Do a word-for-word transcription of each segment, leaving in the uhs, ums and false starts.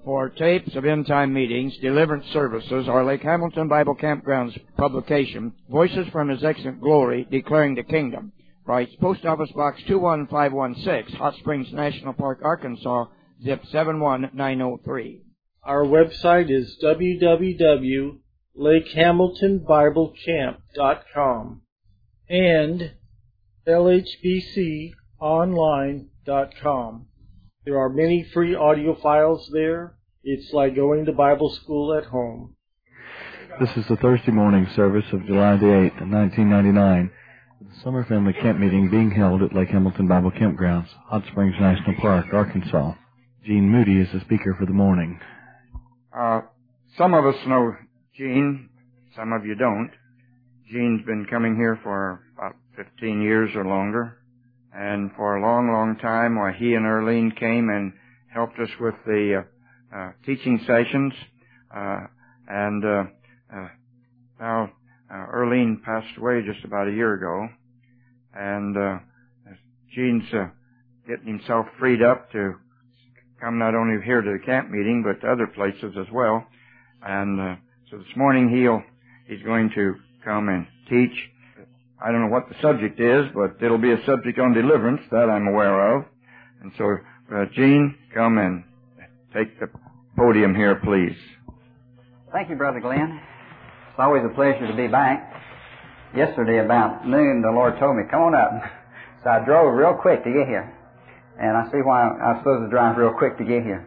For tapes of end-time meetings, deliverance services, or Lake Hamilton Bible Campground's publication, Voices from His Excellent Glory, Declaring the Kingdom. Writes Post Office Box two one five one six, Hot Springs National Park, Arkansas, zip seven one nine oh three. Our website is w w w dot lake hamilton bible camp dot com and l h b c online dot com. There are many free audio files there. It's like going to Bible school at home. This is the Thursday morning service of July the eighth, nineteen ninety-nine. The Summer Family Camp Meeting being held at Lake Hamilton Bible Campgrounds, Hot Springs National Park, Arkansas. Gene Moody is the speaker for the morning. Uh, some of us know Gene, some of you don't. Gene's been coming here for about fifteen years or longer, and for a long, long time, while he and Earlene came and helped us with the uh, uh, teaching sessions, uh, and uh, uh, now uh, Earlene passed away just about a year ago, and uh, Gene's uh, getting himself freed up to come not only here to the camp meeting, but to other places as well. And uh, so this morning he'll he's going to come and teach. I don't know what the subject is, but it'll be a subject on deliverance, that I'm aware of. And so, uh, Gene, come and take the podium here, please. Thank you, Brother Glenn. It's always a pleasure to be back. Yesterday about noon, the Lord told me, come on up. So I drove real quick to get here. And I see why I was supposed to drive real quick to get here.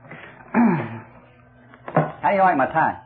How do you like my tie?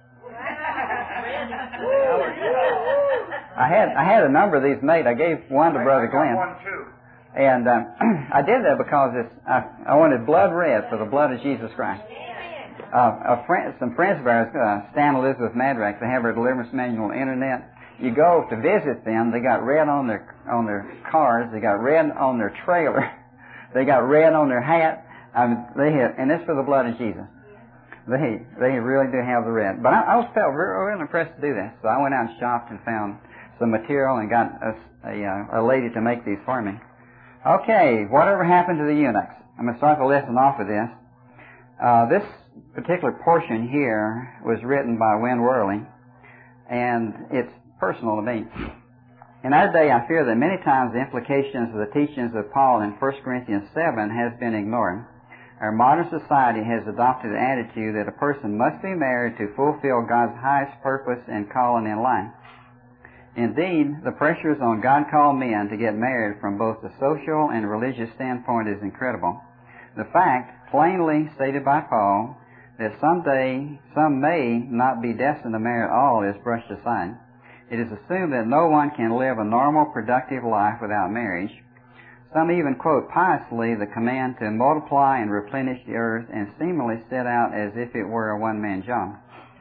I had I had a number of these made. I gave one to Brother Glenn. One too. And um, I did that because it's, I, I wanted blood red for the blood of Jesus Christ. Uh, a friend, some friends of ours, uh, Stan and Elizabeth Madrack, they have their deliverance manual on the internet. You go to visit them, they got red on their on their cars, they got red on their trailer, they got red on their hat. Um, they have, and it's for the blood of Jesus. They they really do have the red. But I, I was felt really, really impressed to do that, so I went out and shopped and found some material and got a, a, a lady to make these for me. Okay, whatever happened to the eunuchs? I'm going to start the lesson off with this. Uh, this particular portion here was written by Win Worley, and it's personal to me. In our day, I fear that many times the implications of the teachings of Paul in First Corinthians seven has been ignored. Our modern society has adopted the attitude that a person must be married to fulfill God's highest purpose and calling in life. Indeed, the pressures on God-called men to get married from both the social and religious standpoint is incredible. The fact, plainly stated by Paul, that someday some may not be destined to marry at all is brushed aside. It is assumed that no one can live a normal, productive life without marriage. Some even quote piously the command to multiply and replenish the earth and seemingly set out as if it were a one-man job.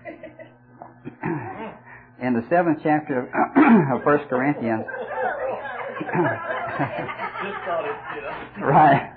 In the seventh chapter of First Corinthians, right.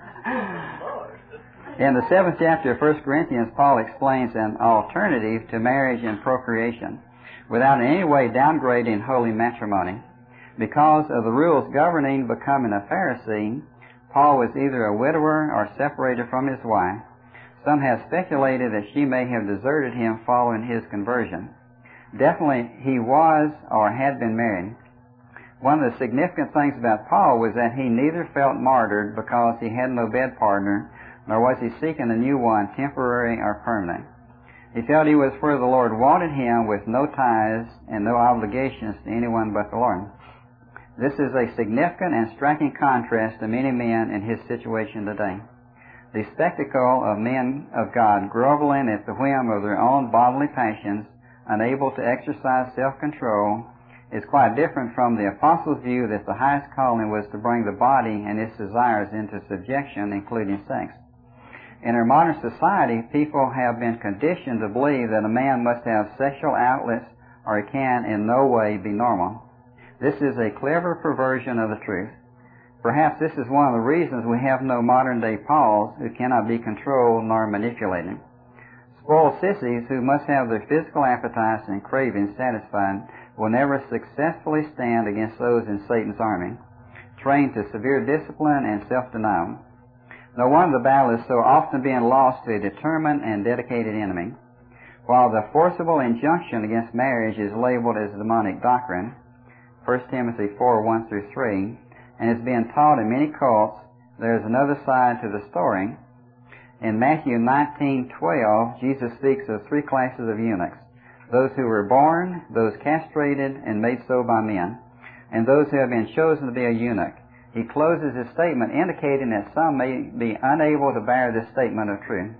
In the seventh chapter of First Corinthians, Paul explains an alternative to marriage and procreation, without in any way downgrading holy matrimony. Because of the rules governing becoming a Pharisee, Paul was either a widower or separated from his wife. Some have speculated that she may have deserted him following his conversion. Definitely he was or had been married. One of the significant things about Paul was that he neither felt martyred because he had no bed partner, nor was he seeking a new one, temporary or permanent. He felt he was where the Lord wanted him, with no ties and no obligations to anyone but the Lord. This is a significant and striking contrast to many men in his situation today. The spectacle of men of God groveling at the whim of their own bodily passions, unable to exercise self-control, is quite different from the apostles' view that the highest calling was to bring the body and its desires into subjection, including sex. In our modern society, people have been conditioned to believe that a man must have sexual outlets or he can in no way be normal. This is a clever perversion of the truth. Perhaps this is one of the reasons we have no modern-day Pauls who cannot be controlled nor manipulated. Spoiled sissies who must have their physical appetites and cravings satisfied will never successfully stand against those in Satan's army, trained to severe discipline and self-denial. No wonder the battle is so often being lost to a determined and dedicated enemy. While the forcible injunction against marriage is labeled as demonic doctrine, First Timothy four, one through three, and is being taught in many cults, there is another side to the story. In Matthew nineteen twelve, Jesus speaks of three classes of eunuchs: those who were born, those castrated and made so by men, and those who have been chosen to be a eunuch. He closes his statement indicating that some may be unable to bear this statement of truth.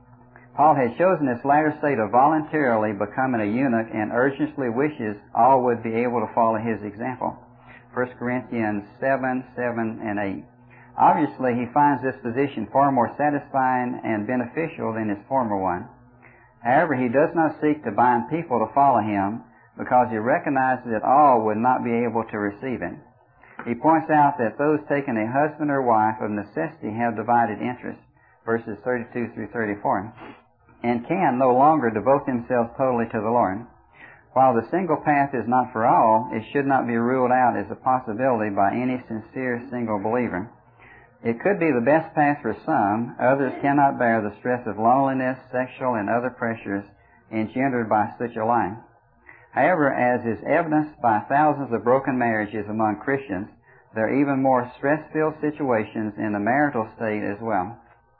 Paul had chosen this latter state of voluntarily becoming a eunuch and urgently wishes all would be able to follow his example. First Corinthians seven, seven, and eight. Obviously, he finds this position far more satisfying and beneficial than his former one. However, he does not seek to bind people to follow him because he recognizes that all would not be able to receive it. He points out that those taking a husband or wife of necessity have divided interests, verses thirty-two through thirty-four, and can no longer devote themselves totally to the Lord. While the single path is not for all, it should not be ruled out as a possibility by any sincere single believer. It could be the best path for some. Others cannot bear the stress of loneliness, sexual, and other pressures engendered by such a life. However, as is evidenced by thousands of broken marriages among Christians, there are even more stress-filled situations in the marital state as well.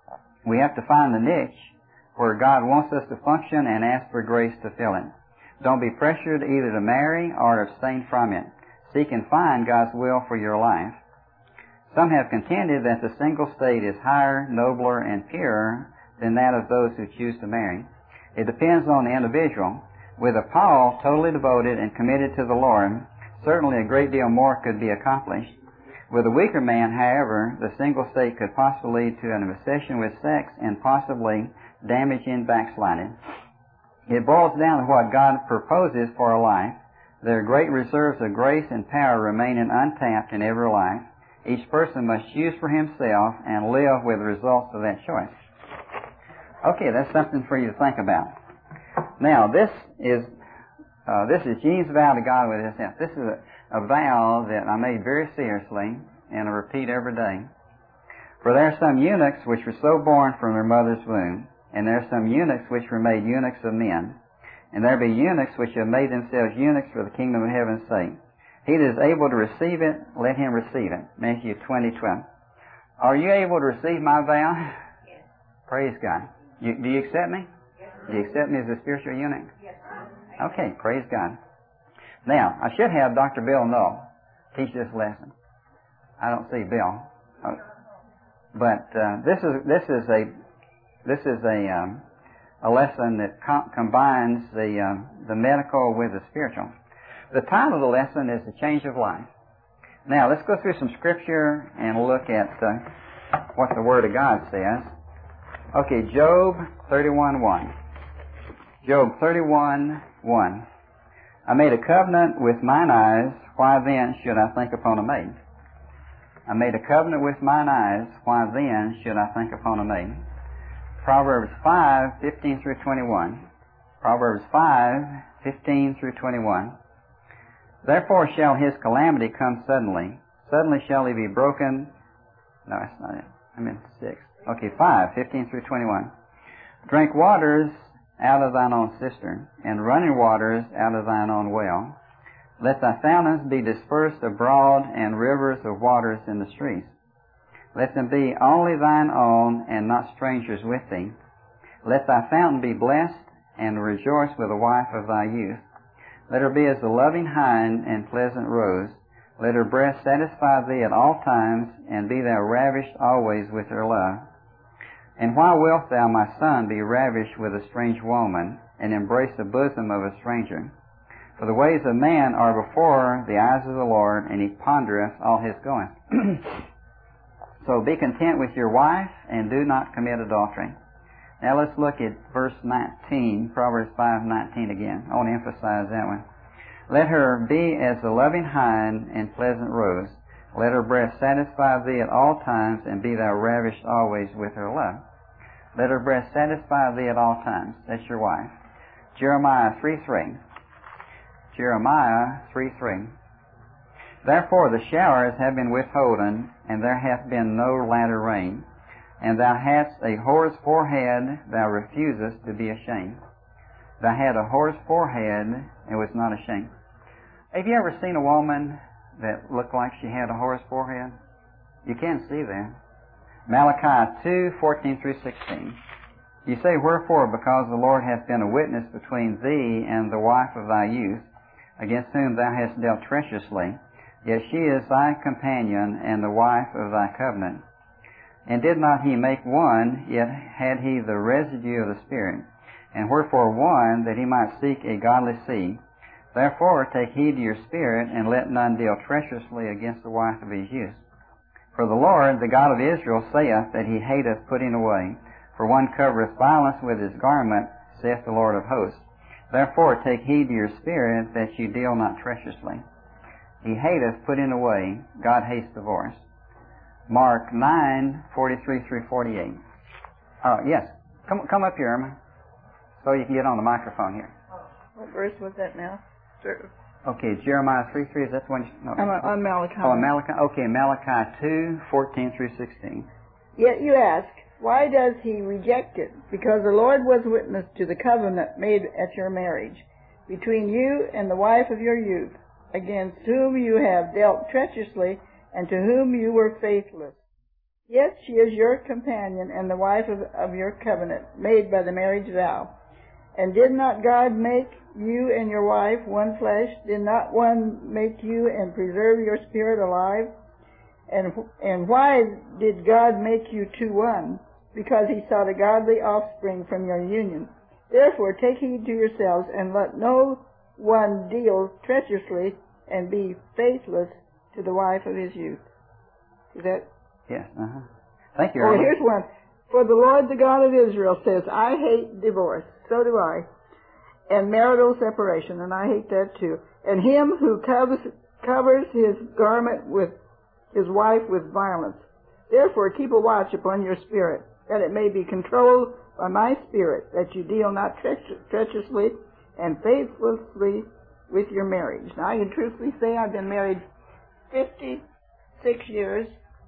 We have to find the niche where God wants us to function and ask for grace to fill it. Don't be pressured either to marry or to abstain from it. Seek and find God's will for your life. Some have contended that the single state is higher, nobler, and purer than that of those who choose to marry. It depends on the individual. With a Paul totally devoted and committed to the Lord, certainly a great deal more could be accomplished. With a weaker man, however, the single state could possibly lead to an obsession with sex and possibly damaging backsliding. It boils down to what God proposes for a life. There are great reserves of grace and power remaining untapped in every life. Each person must choose for himself and live with the results of that choice. Okay, that's something for you to think about. Now, this is uh, this is Gene's vow to God with his help. This is a, a vow that I made very seriously and I repeat every day. For there are some eunuchs which were so born from their mother's womb, and there are some eunuchs which were made eunuchs of men, and there be eunuchs which have made themselves eunuchs for the kingdom of heaven's sake. He that is able to receive it, let him receive it. Matthew twenty, twelve. Are you able to receive my vow? Yes. Praise God. You, do you accept me? Yes. Do you accept me as a spiritual eunuch? Yes. Okay, praise God. Now, I should have Doctor Bill Null teach this lesson. I don't see Bill. Uh, but uh, this is this is a this is a um, a lesson that com- combines the um, the medical with the spiritual. The title of the lesson is The Change of Life. Now, let's go through some scripture and look at uh, what the Word of God says. Okay, Job thirty-one one. Job thirty-one one. I made a covenant with mine eyes, why then should I think upon a maid? I made a covenant with mine eyes, why then should I think upon a maid? Proverbs five, fifteen through twenty-one. Proverbs five, fifteen through twenty-one. Therefore shall his calamity come suddenly. Suddenly shall he be broken. No, that's not it. I meant six. Okay, five, fifteen through twenty-one. Drink waters out of thine own cistern, and running waters out of thine own well. Let thy fountains be dispersed abroad, and rivers of waters in the streets. Let them be only thine own, and not strangers with thee. Let thy fountain be blessed, and rejoice with the wife of thy youth. Let her be as the loving hind and pleasant rose. Let her breast satisfy thee at all times, and be thou ravished always with her love. And why wilt thou, my son, be ravished with a strange woman, and embrace the bosom of a stranger? For the ways of man are before the eyes of the Lord, and he pondereth all his goings. So be content with your wife, and do not commit adultery. Now let's look at verse nineteen, Proverbs five nineteen again. I want to emphasize that one. Let her be as the loving hind and pleasant rose. Let her breast satisfy thee at all times, and be thou ravished always with her love. Let her breast satisfy thee at all times. That's your wife. Jeremiah three three. Jeremiah three three. Therefore the showers have been withholden, and there hath been no latter rain. and thou hadst a whore's forehead, thou refusest to be ashamed. Thou had a whore's forehead and was not ashamed. Have you ever seen a woman that looked like she had a whore's forehead? You can't see that. Malachi two, fourteen through sixteen. You say, wherefore? Because the Lord hath been a witness between thee and the wife of thy youth, against whom thou hast dealt treacherously. Yet she is thy companion and the wife of thy covenant. And did not he make one, yet had he the residue of the Spirit. And wherefore one, that he might seek a godly seed. Therefore take heed to your spirit, and let none deal treacherously against the wife of his youth. For the Lord, the God of Israel, saith that he hateth putting away. For one covereth violence with his garment, saith the Lord of hosts. Therefore take heed to your spirit, that you deal not treacherously. He hateth putting away. God hates divorce. Mark nine, forty-three through forty-eight. Oh, yes. Come come up here, Irma, so you can get on the microphone here. What verse was that now? Okay, Jeremiah three three, is that the one? You, no. I'm on Malachi. Oh, Malachi. Okay, Malachi two, fourteen through sixteen. Yet you ask, why does he reject it? Because the Lord was witness to the covenant made at your marriage, between you and the wife of your youth, against whom you have dealt treacherously, and to whom you were faithless. Yet she is your companion and the wife of, of your covenant, made by the marriage vow. And did not God make you and your wife one flesh? Did not one make you and preserve your spirit alive? And, and why did God make you two one? Because he sought a godly offspring from your union. Therefore take heed to yourselves, and let no one deal treacherously, and be faithless to the wife of his youth. Is that? Yes. Uh-huh. Thank you. Oh, Irma. here's one. For the Lord, the God of Israel, says, I hate divorce. So do I. And marital separation, and I hate that too. And him who covers, covers his garment with his wife with violence. Therefore keep a watch upon your spirit, that it may be controlled by my spirit, that you deal not treach- treacherously and faithlessly with your marriage. Now I can truthfully say I've been married fifty-six years,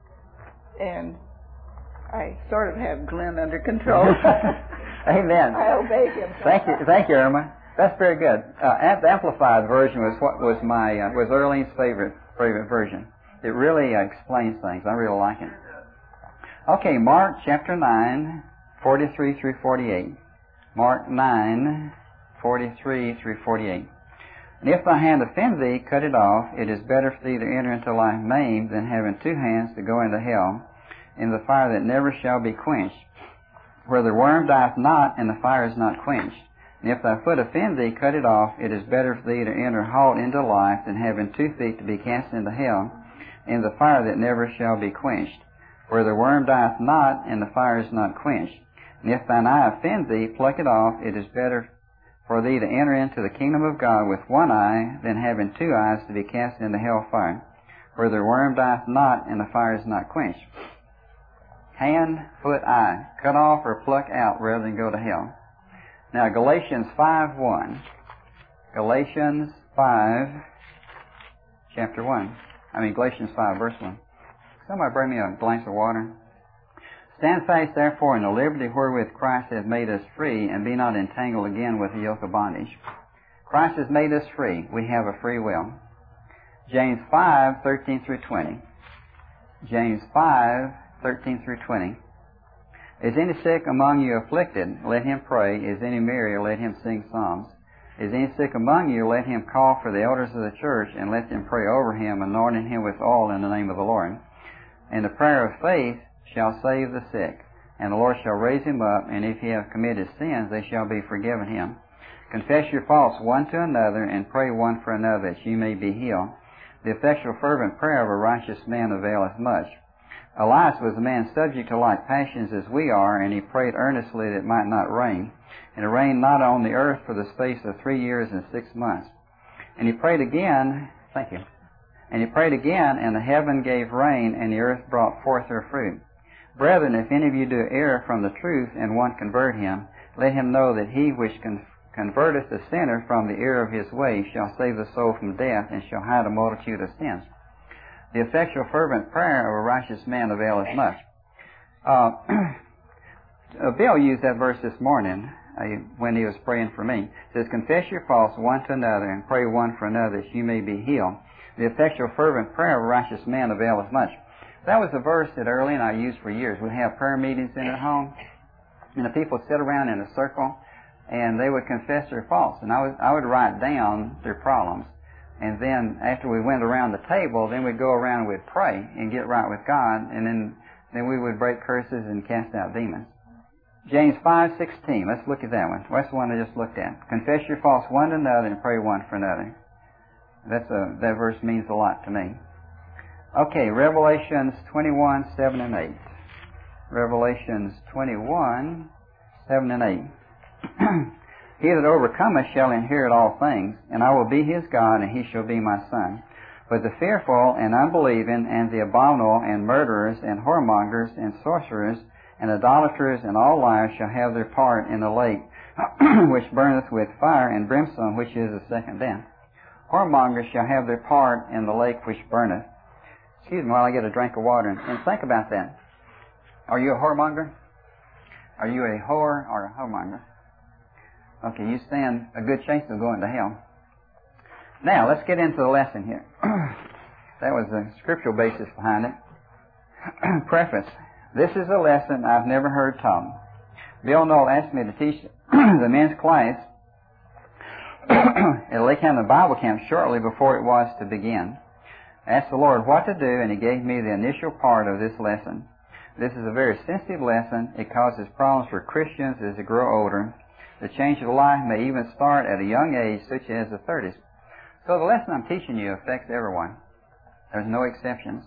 and I sort of have Glenn under control. Amen. I obey him. Thank you, thank you, Irma. That's very good. Uh, the Amplified version was what was my uh, was Earlene's favorite favorite version. It really uh, explains things. I really like it. Okay, Mark chapter nine, forty-three through forty-eight. Mark nine, forty-three through forty-eight. And if thy hand offend thee, cut it off. It is better for thee to enter into life maimed than having two hands to go into hell, in the fire that never shall be quenched, where the worm dieth not, and the fire is not quenched. And if thy foot offend thee, cut it off. It is better for thee to enter halt into life than having two feet to be cast into hell, in the fire that never shall be quenched, where the worm dieth not, and the fire is not quenched. And if thine eye offend thee, pluck it off. It is better for thee to enter into the kingdom of God with one eye than having two eyes to be cast into hell fire, where the worm dieth not, and the fire is not quenched. Hand, foot, eye. Cut off or pluck out rather than go to hell. Now, Galatians five one. Galatians five, chapter one. I mean, Galatians five, verse one. Somebody bring me a glass of water. Stand fast, therefore, in the liberty wherewith Christ hath made us free, and be not entangled again with the yoke of bondage. Christ has made us free. We have a free will. James five, thirteen through twenty. James five, thirteen through twenty. Is any sick among you afflicted? Let him pray. Is any merry? Let him sing psalms. Is any sick among you? Let him call for the elders of the church, and let them pray over him, anointing him with oil in the name of the Lord. And the prayer of faith shall save the sick, and the Lord shall raise him up, and if he have committed sins, they shall be forgiven him. Confess your faults one to another, and pray one for another, that ye may be healed. The effectual fervent prayer of a righteous man availeth much. Elias was a man subject to like passions as we are, and he prayed earnestly that it might not rain. And it rained not on the earth for the space of three years and six months. And he prayed again, thank you, and he prayed again, and the heaven gave rain, and the earth brought forth her fruit. Brethren, if any of you do err from the truth, and one convert him, let him know that he which con- converteth the sinner from the error of his way shall save the soul from death, and shall hide a multitude of sins. The effectual fervent prayer of a righteous man availeth much. Uh, uh, Bill used that verse this morning uh, when he was praying for me. It says, confess your faults one to another and pray one for another that you may be healed. The effectual fervent prayer of a righteous man availeth much. That was a verse that Early and I used for years. We'd have prayer meetings in at home, and the people would sit around in a circle, and they would confess their faults. And I would, I would write down their problems. And then after we went around the table, then we'd go around and we'd pray and get right with God, and then, then we would break curses and cast out demons. James five sixteen, let's look at that one. That's the one I just looked at. Confess your faults one to another and pray one for another. That's a, that verse means a lot to me. Okay, Revelations twenty-one, seven and eight. Revelations twenty-one, seven and eight. He that overcometh shall inherit all things, and I will be his God, and he shall be my son. But the fearful and unbelieving, and the abominable, and murderers, and whoremongers, and sorcerers, and idolaters, and all liars shall have their part in the lake, which burneth with fire and brimstone, which is the second death. Whoremongers shall have their part in the lake which burneth. Excuse me while I get a drink of water. And think about that. Are you a whoremonger? Are you a whore or a whoremonger? Okay, you stand a good chance of going to hell. Now, let's get into the lesson here. That was the scriptural basis behind it. Preface. This is a lesson I've never heard taught. Bill Knoll asked me to teach the men's class at Lake Hamilton Bible Camp shortly before it was to begin. I asked the Lord what to do, and He gave me the initial part of this lesson. This is a very sensitive lesson. It causes problems for Christians as they grow older. The change of life may even start at a young age, such as the thirties. So the lesson I'm teaching you affects everyone. There's no exceptions.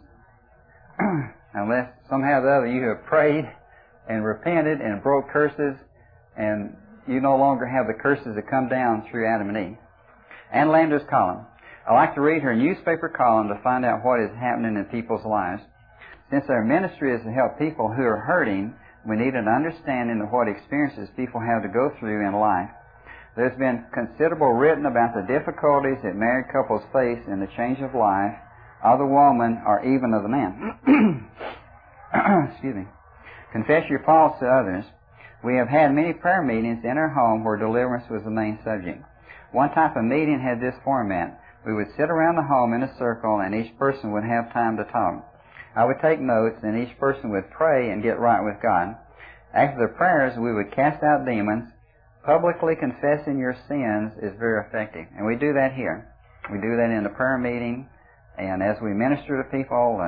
Unless somehow or the other you have prayed and repented and broke curses, and you no longer have the curses that come down through Adam and Eve. Ann Landers' column. I like to read her newspaper column to find out what is happening in people's lives. Since our ministry is to help people who are hurting, we need an understanding of what experiences people have to go through in life. There's been considerable written about the difficulties that married couples face in the change of life of the woman or even of the man. Excuse me. Confess your faults to others. We have had many prayer meetings in our home where deliverance was the main subject. One type of meeting had this format. We would sit around the home in a circle, and each person would have time to talk. I would take notes, and each person would pray and get right with God. After the prayers, we would cast out demons. Publicly confessing your sins is very effective, and we do that here. We do that in the prayer meeting, and as we minister to people.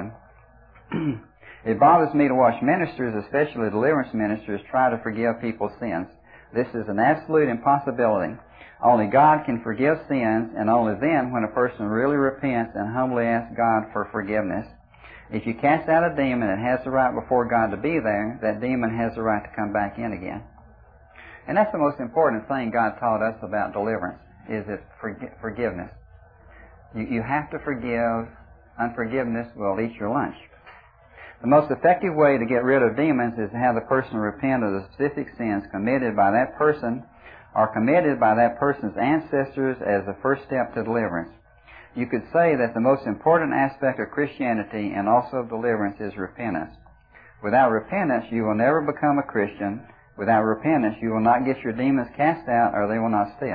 And it bothers me to watch ministers, especially deliverance ministers, try to forgive people's sins. This is an absolute impossibility. Only God can forgive sins, and only then when a person really repents and humbly asks God for forgiveness. If you cast out a demon that has the right before God to be there, that demon has the right to come back in again. And that's the most important thing God taught us about deliverance, is it forg- forgiveness. You, you have to forgive. Unforgiveness will eat your lunch. The most effective way to get rid of demons is to have the person repent of the specific sins committed by that person or committed by that person's ancestors as the first step to deliverance. You could say that the most important aspect of Christianity and also of deliverance is repentance. Without repentance, you will never become a Christian. Without repentance, you will not get your demons cast out, or they will not stay.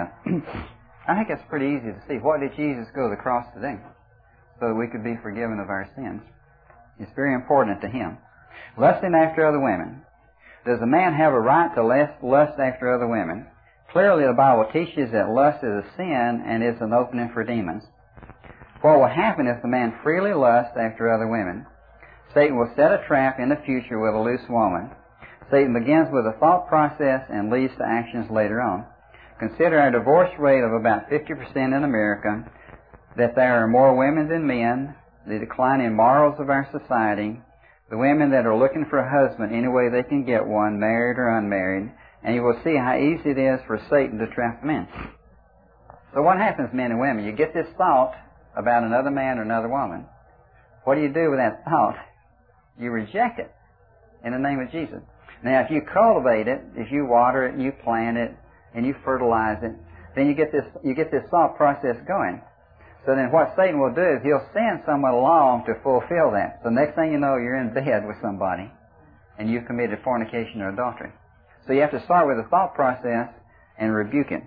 I think it's pretty easy to see. What did Jesus go to the cross to do? So that we could be forgiven of our sins. It's very important to Him. Lusting after other women. Does a man have a right to lust after other women? Clearly, the Bible teaches that lust is a sin and is an opening for demons. What will happen if the man freely lusts after other women? Satan will set a trap in the future with a loose woman. Satan begins with a thought process and leads to actions later on. Consider our divorce rate of about fifty percent in America, that there are more women than men, the decline in morals of our society, the women that are looking for a husband any way they can get one, married or unmarried, and you will see how easy it is for Satan to trap men. So what happens, men and women? You get this thought about another man or another woman. What do you do with that thought? You reject it in the name of Jesus. Now, if you cultivate it, if you water it, and you plant it, and you fertilize it, then you get this you get this thought process going. So then what Satan will do is he'll send someone along to fulfill that. So next thing you know, you're in bed with somebody, and you've committed fornication or adultery. So you have to start with the thought process and rebuke it.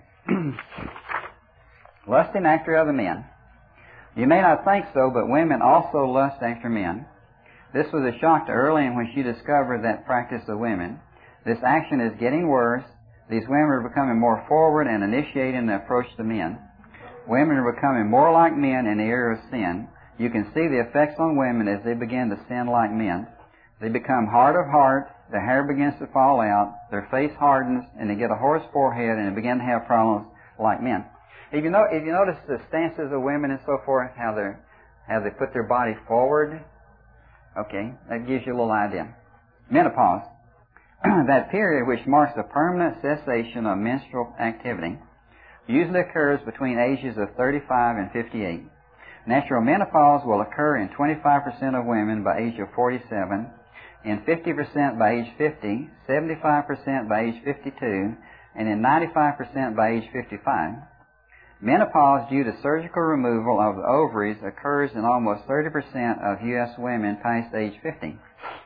Lusting after other men. You may not think so, but women also lust after men. This was a shock to Earlene when she discovered that practice of women. This action is getting worse. These women are becoming more forward and initiating the approach to men. Women are becoming more like men in the area of sin. You can see the effects on women as they begin to sin like men. They become hard of heart, their hair begins to fall out, their face hardens, and they get a hoarse forehead, and they begin to have problems like men. If you know, if you notice the stances of women and so forth, how they how they put their body forward, okay, that gives you a little idea. Menopause, that period which marks the permanent cessation of menstrual activity, usually occurs between ages of thirty-five and fifty-eight. Natural menopause will occur in twenty-five percent of women by age of forty-seven, in fifty percent by age fifty, seventy-five percent by age fifty-two, and in ninety-five percent by age fifty-five. Menopause due to surgical removal of the ovaries occurs in almost thirty percent of U S women past age fifty.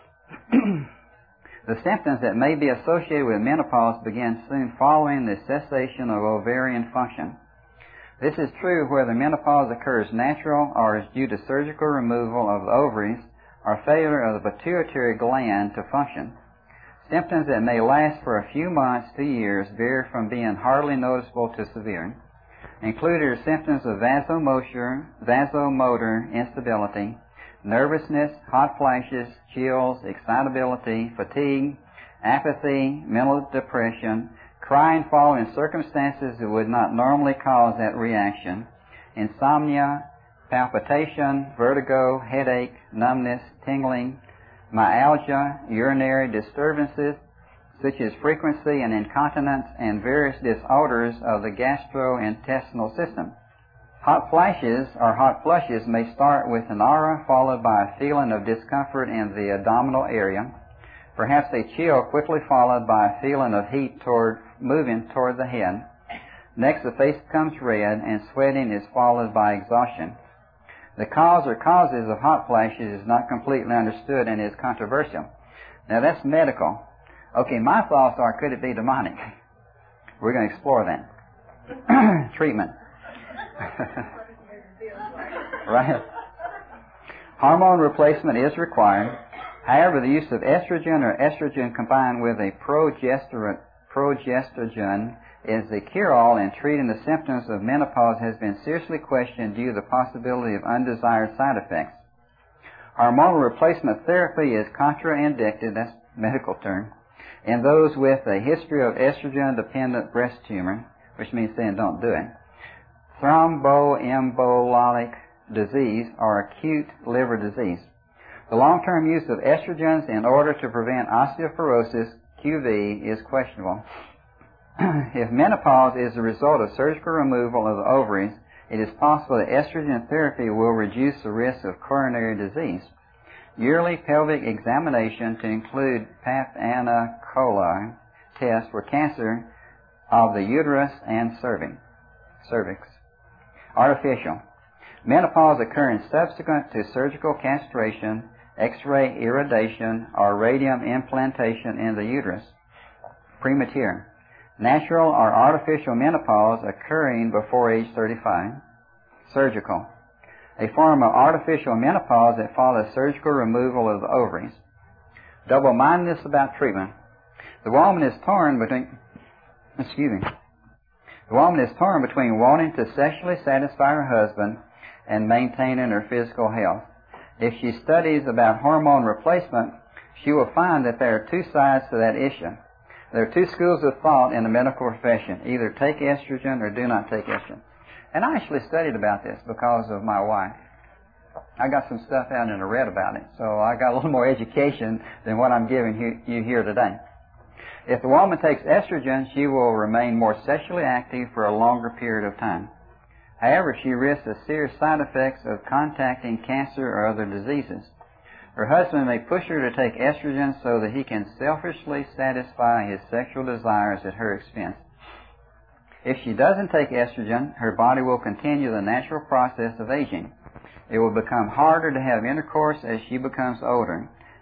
The symptoms that may be associated with menopause begin soon following the cessation of ovarian function. This is true whether menopause occurs natural or is due to surgical removal of the ovaries or failure of the pituitary gland to function. Symptoms that may last for a few months to years vary from being hardly noticeable to severe. Included are symptoms of vasomotor, vasomotor instability, nervousness, hot flashes, chills, excitability, fatigue, apathy, mental depression, crying following circumstances that would not normally cause that reaction, insomnia, palpitation, vertigo, headache, numbness, tingling, myalgia, urinary disturbances, such as frequency and incontinence, and various disorders of the gastrointestinal system. Hot flashes or hot flushes may start with an aura followed by a feeling of discomfort in the abdominal area, perhaps a chill quickly followed by a feeling of heat toward moving toward the head. Next, the face becomes red and sweating is followed by exhaustion. The cause or causes of hot flashes is not completely understood and is controversial. Now that's medical. Okay, my thoughts are, could it be demonic? We're going to explore that. Treatment. Right. Hormone replacement is required. However, the use of estrogen or estrogen combined with a progesterone, progestogen is the cure-all in treating the symptoms of menopause has been seriously questioned due to the possibility of undesired side effects. Hormonal replacement therapy is contraindicated, that's a medical term, in those with a history of estrogen-dependent breast tumor, which means saying don't do it, thromboembolic disease, or acute liver disease. The long-term use of estrogens in order to prevent osteoporosis, Q V, is questionable. If menopause is the result of surgical removal of the ovaries, it is possible that estrogen therapy will reduce the risk of coronary disease. Yearly pelvic examination to include Pap Anna Coli test for cancer of the uterus and cervix. Artificial. Menopause occurring subsequent to surgical castration, X-ray irradiation, or radium implantation in the uterus. Premature. Natural or artificial menopause occurring before age thirty-five. Surgical. A form of artificial menopause that follows surgical removal of the ovaries. Double-mindedness about treatment. The woman is torn between, excuse me, the woman is torn between wanting to sexually satisfy her husband and maintaining her physical health. If she studies about hormone replacement, she will find that there are two sides to that issue. There are two schools of thought in the medical profession. Either take estrogen or do not take estrogen. And I actually studied about this because of my wife. I got some stuff out and I read about it, so I got a little more education than what I'm giving you here today. If the woman takes estrogen, she will remain more sexually active for a longer period of time. However, she risks the serious side effects of contracting cancer or other diseases. Her husband may push her to take estrogen so that he can selfishly satisfy his sexual desires at her expense. If she doesn't take estrogen, her body will continue the natural process of aging. It will become harder to have intercourse as she becomes older.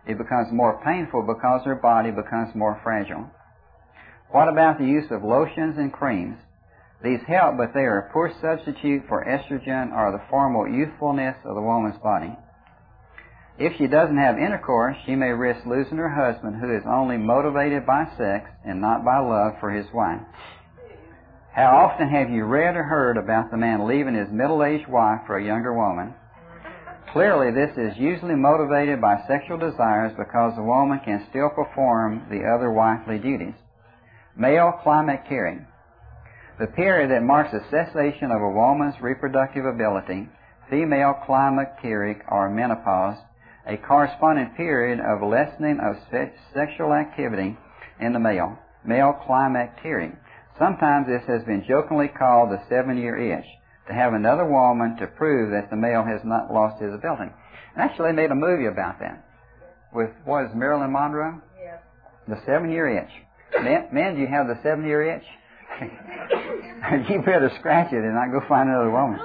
It becomes more painful because her body becomes more fragile. What about the use of lotions and creams? These help, but they are a poor substitute for estrogen or the formal youthfulness of the woman's body. If she doesn't have intercourse, she may risk losing her husband, who is only motivated by sex and not by love for his wife. How often have you read or heard about the man leaving his middle-aged wife for a younger woman? Clearly, this is usually motivated by sexual desires because the woman can still perform the other wifely duties. Male climacteric. The period that marks the cessation of a woman's reproductive ability, female climacteric or menopause, a corresponding period of lessening of se- sexual activity in the male, male climacteric. Sometimes this has been jokingly called the seven-year itch, to have another woman to prove that the male has not lost his ability. And actually, they made a movie about that with, what is Marilyn Monroe? Yes. The seven-year itch. Men, men, do you have the seven-year itch? You better scratch it and not go find another woman.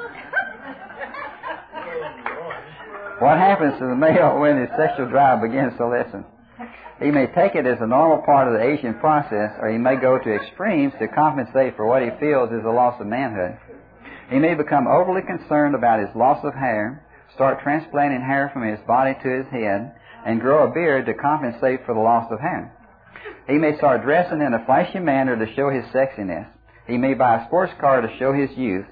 What happens to the male when his sexual drive begins to lessen? He may take it as a normal part of the aging process, or he may go to extremes to compensate for what he feels is a loss of manhood. He may become overly concerned about his loss of hair, start transplanting hair from his body to his head, and grow a beard to compensate for the loss of hair. He may start dressing in a flashy manner to show his sexiness. He may buy a sports car to show his youth.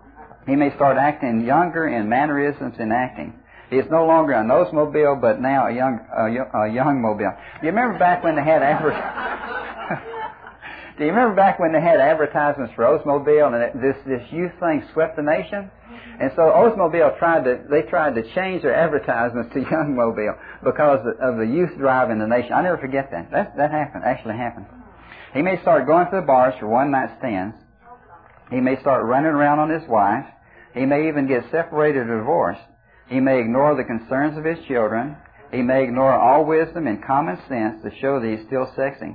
He may start acting younger in mannerisms and acting. He is no longer a nose-mobile, but now a young, a, a young mobile. Do you remember back when they had adver- Do you remember back when they had advertisements for Oldsmobile, and this this youth thing swept the nation? And so Oldsmobile tried to they tried to change their advertisements to Young Mobile because of the youth drive in the nation. I never forget that. That that happened. Actually happened. He may start going to the bars for one-night stands. He may start running around on his wife. He may even get separated or divorced. He may ignore the concerns of his children. He may ignore all wisdom and common sense to show that he's still sexy.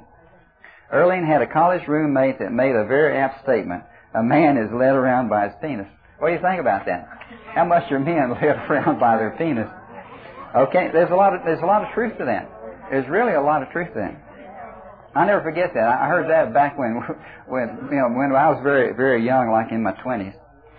Erling had a college roommate that made a very apt statement. A man is led around by his penis. What do you think about that? How much are men led around by their penis? Okay, there's a lot of there's a lot of truth to that. There's really a lot of truth to that. I never forget that. I heard that back when when you know when I was very very young, like in my twenties.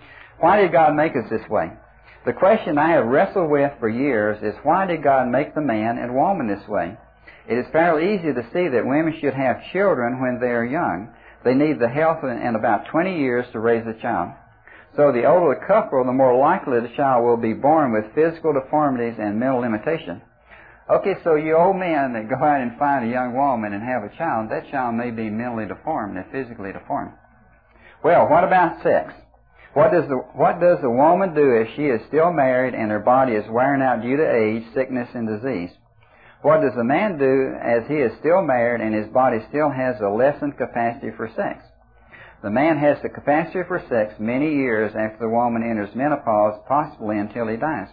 Why did God make us this way? The question I have wrestled with for years is, why did God make the man and woman this way? It is fairly easy to see that women should have children when they are young. They need the help in about twenty years to raise a child. So the older the couple, the more likely the child will be born with physical deformities and mental limitation. Okay, so you old men that go out and find a young woman and have a child, that child may be mentally deformed and physically deformed. Well, what about sex? What does the what does the woman do if she is still married and her body is wearing out due to age, sickness, and disease? What does the man do as he is still married and his body still has a lessened capacity for sex? The man has the capacity for sex many years after the woman enters menopause, possibly until he dies.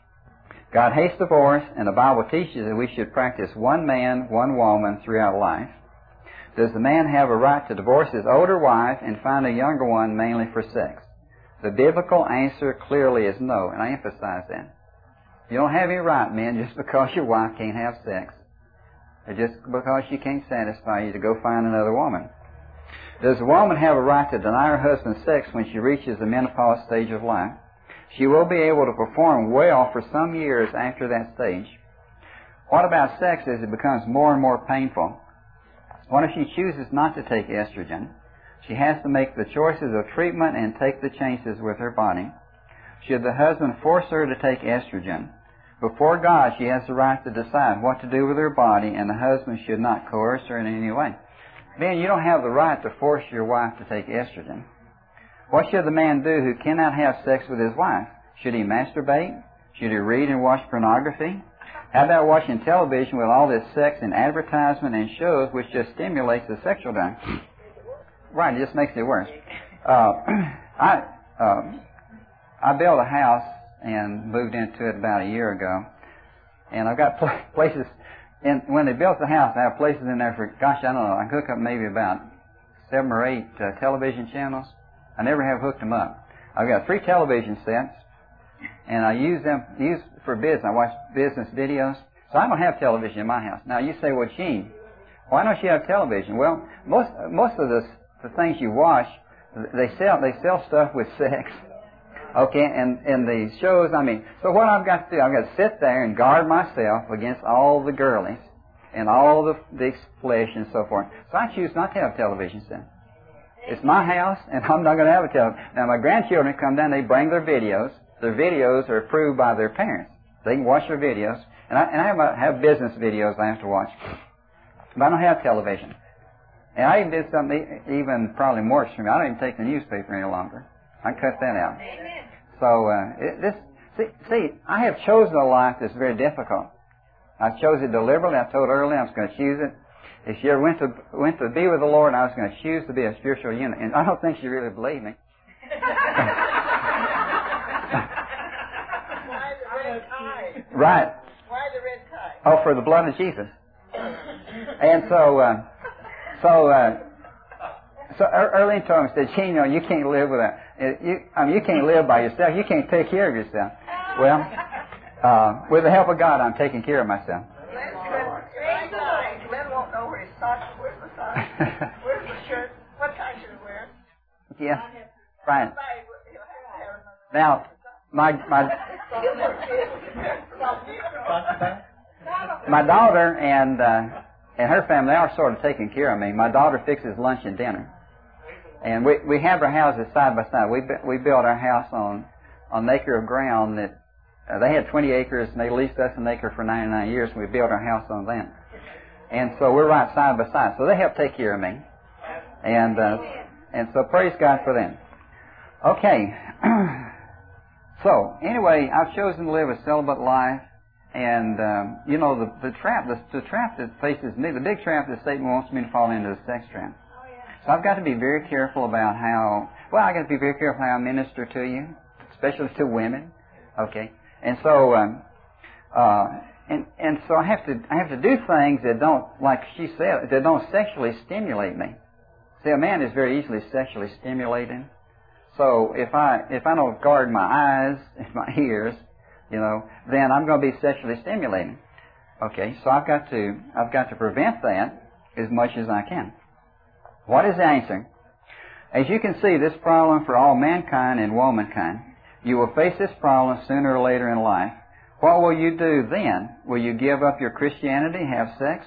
God hates divorce, and the Bible teaches that we should practice one man, one woman throughout life. Does the man have a right to divorce his older wife and find a younger one mainly for sex? The biblical answer clearly is no, and I emphasize that. You don't have any right, men, just because your wife can't have sex, or just because she can't satisfy you, to go find another woman. Does a woman have a right to deny her husband sex when she reaches the menopause stage of life? She will be able to perform well for some years after that stage. What about sex as it becomes more and more painful? What if she chooses not to take estrogen? She has to make the choices of treatment and take the chances with her body. Should the husband force her to take estrogen? Before God, she has the right to decide what to do with her body, and the husband should not coerce her in any way. Ben, you don't have the right to force your wife to take estrogen. What should the man do who cannot have sex with his wife? Should he masturbate? Should he read and watch pornography? How about watching television with all this sex and advertisement and shows which just stimulates the sexual drive? Right, it just makes it worse. Uh, I uh, I built a house and moved into it about a year ago, and I've got pl- places. And when they built the house, I have places in there for, gosh, I don't know, I hook up maybe about seven or eight uh, television channels. I never have hooked them up. I've got three television sets, and I use them use for business. I watch business videos. So I don't have television in my house. Now you say, well, Gene, why don't you have television? Well, most most of the the things you watch, they sell they sell stuff with sex. Okay, and, and the shows, I mean, so what I've got to do, I've got to sit there and guard myself against all the girlies and all the, the flesh and so forth. So I choose not to have television set. It's my house, and I'm not going to have a television. Now, my grandchildren come down, they bring their videos. Their videos are approved by their parents. They can watch their videos. And I, and I have, a, have business videos I have to watch. But I don't have television. And I even did something even probably more extreme. I don't even take the newspaper any longer. I cut that out. So, uh, it, this, see, see, I have chosen a life that's very difficult. I chose it deliberately. I told earlier I was going to choose it. If she ever went to, went to be with the Lord, I was going to choose to be a spiritual unit. And I don't think she really believed me. Why the red tie? Right. Why the red tie? Oh, for the blood of Jesus. And so, uh, so, uh, so Earlene told me, said, Gene, you know, you can't live without, you, I mean, you can't live by yourself. You can't take care of yourself. Well, uh, with the help of God, I'm taking care of myself. Glenn won't know where his socks, where's the socks, where's the shirt, what kind should he wear? Yeah, right. Now, my, my, my daughter and, uh, and her family, they are sort of taking care of me. My daughter fixes lunch and dinner. And we, we have our houses side by side. We, we built our house on, on an acre of ground that, uh, they had twenty acres and they leased us an acre for ninety-nine years and we built our house on that. And so we're right side by side. So they help take care of me. And, uh, and so praise God for them. Okay. So, anyway, I've chosen to live a celibate life. And, um, you know, the, the trap, the, the trap that faces me, the big trap that Satan wants me to fall into is the sex trap. So I've got to be very careful about how, well, I've got to be very careful how I minister to you, especially to women. Okay. And so, um, uh, and, and so I have to, I have to do things that don't, like she said, that don't sexually stimulate me. See, a man is very easily sexually stimulated. So if I, if I don't guard my eyes and my ears, you know, then I'm going to be sexually stimulated. Okay, so I've got to, I've got to prevent that as much as I can. What is the answer? As you can see, this problem for all mankind and womankind, you will face this problem sooner or later in life. What will you do then? Will you give up your Christianity, have sex,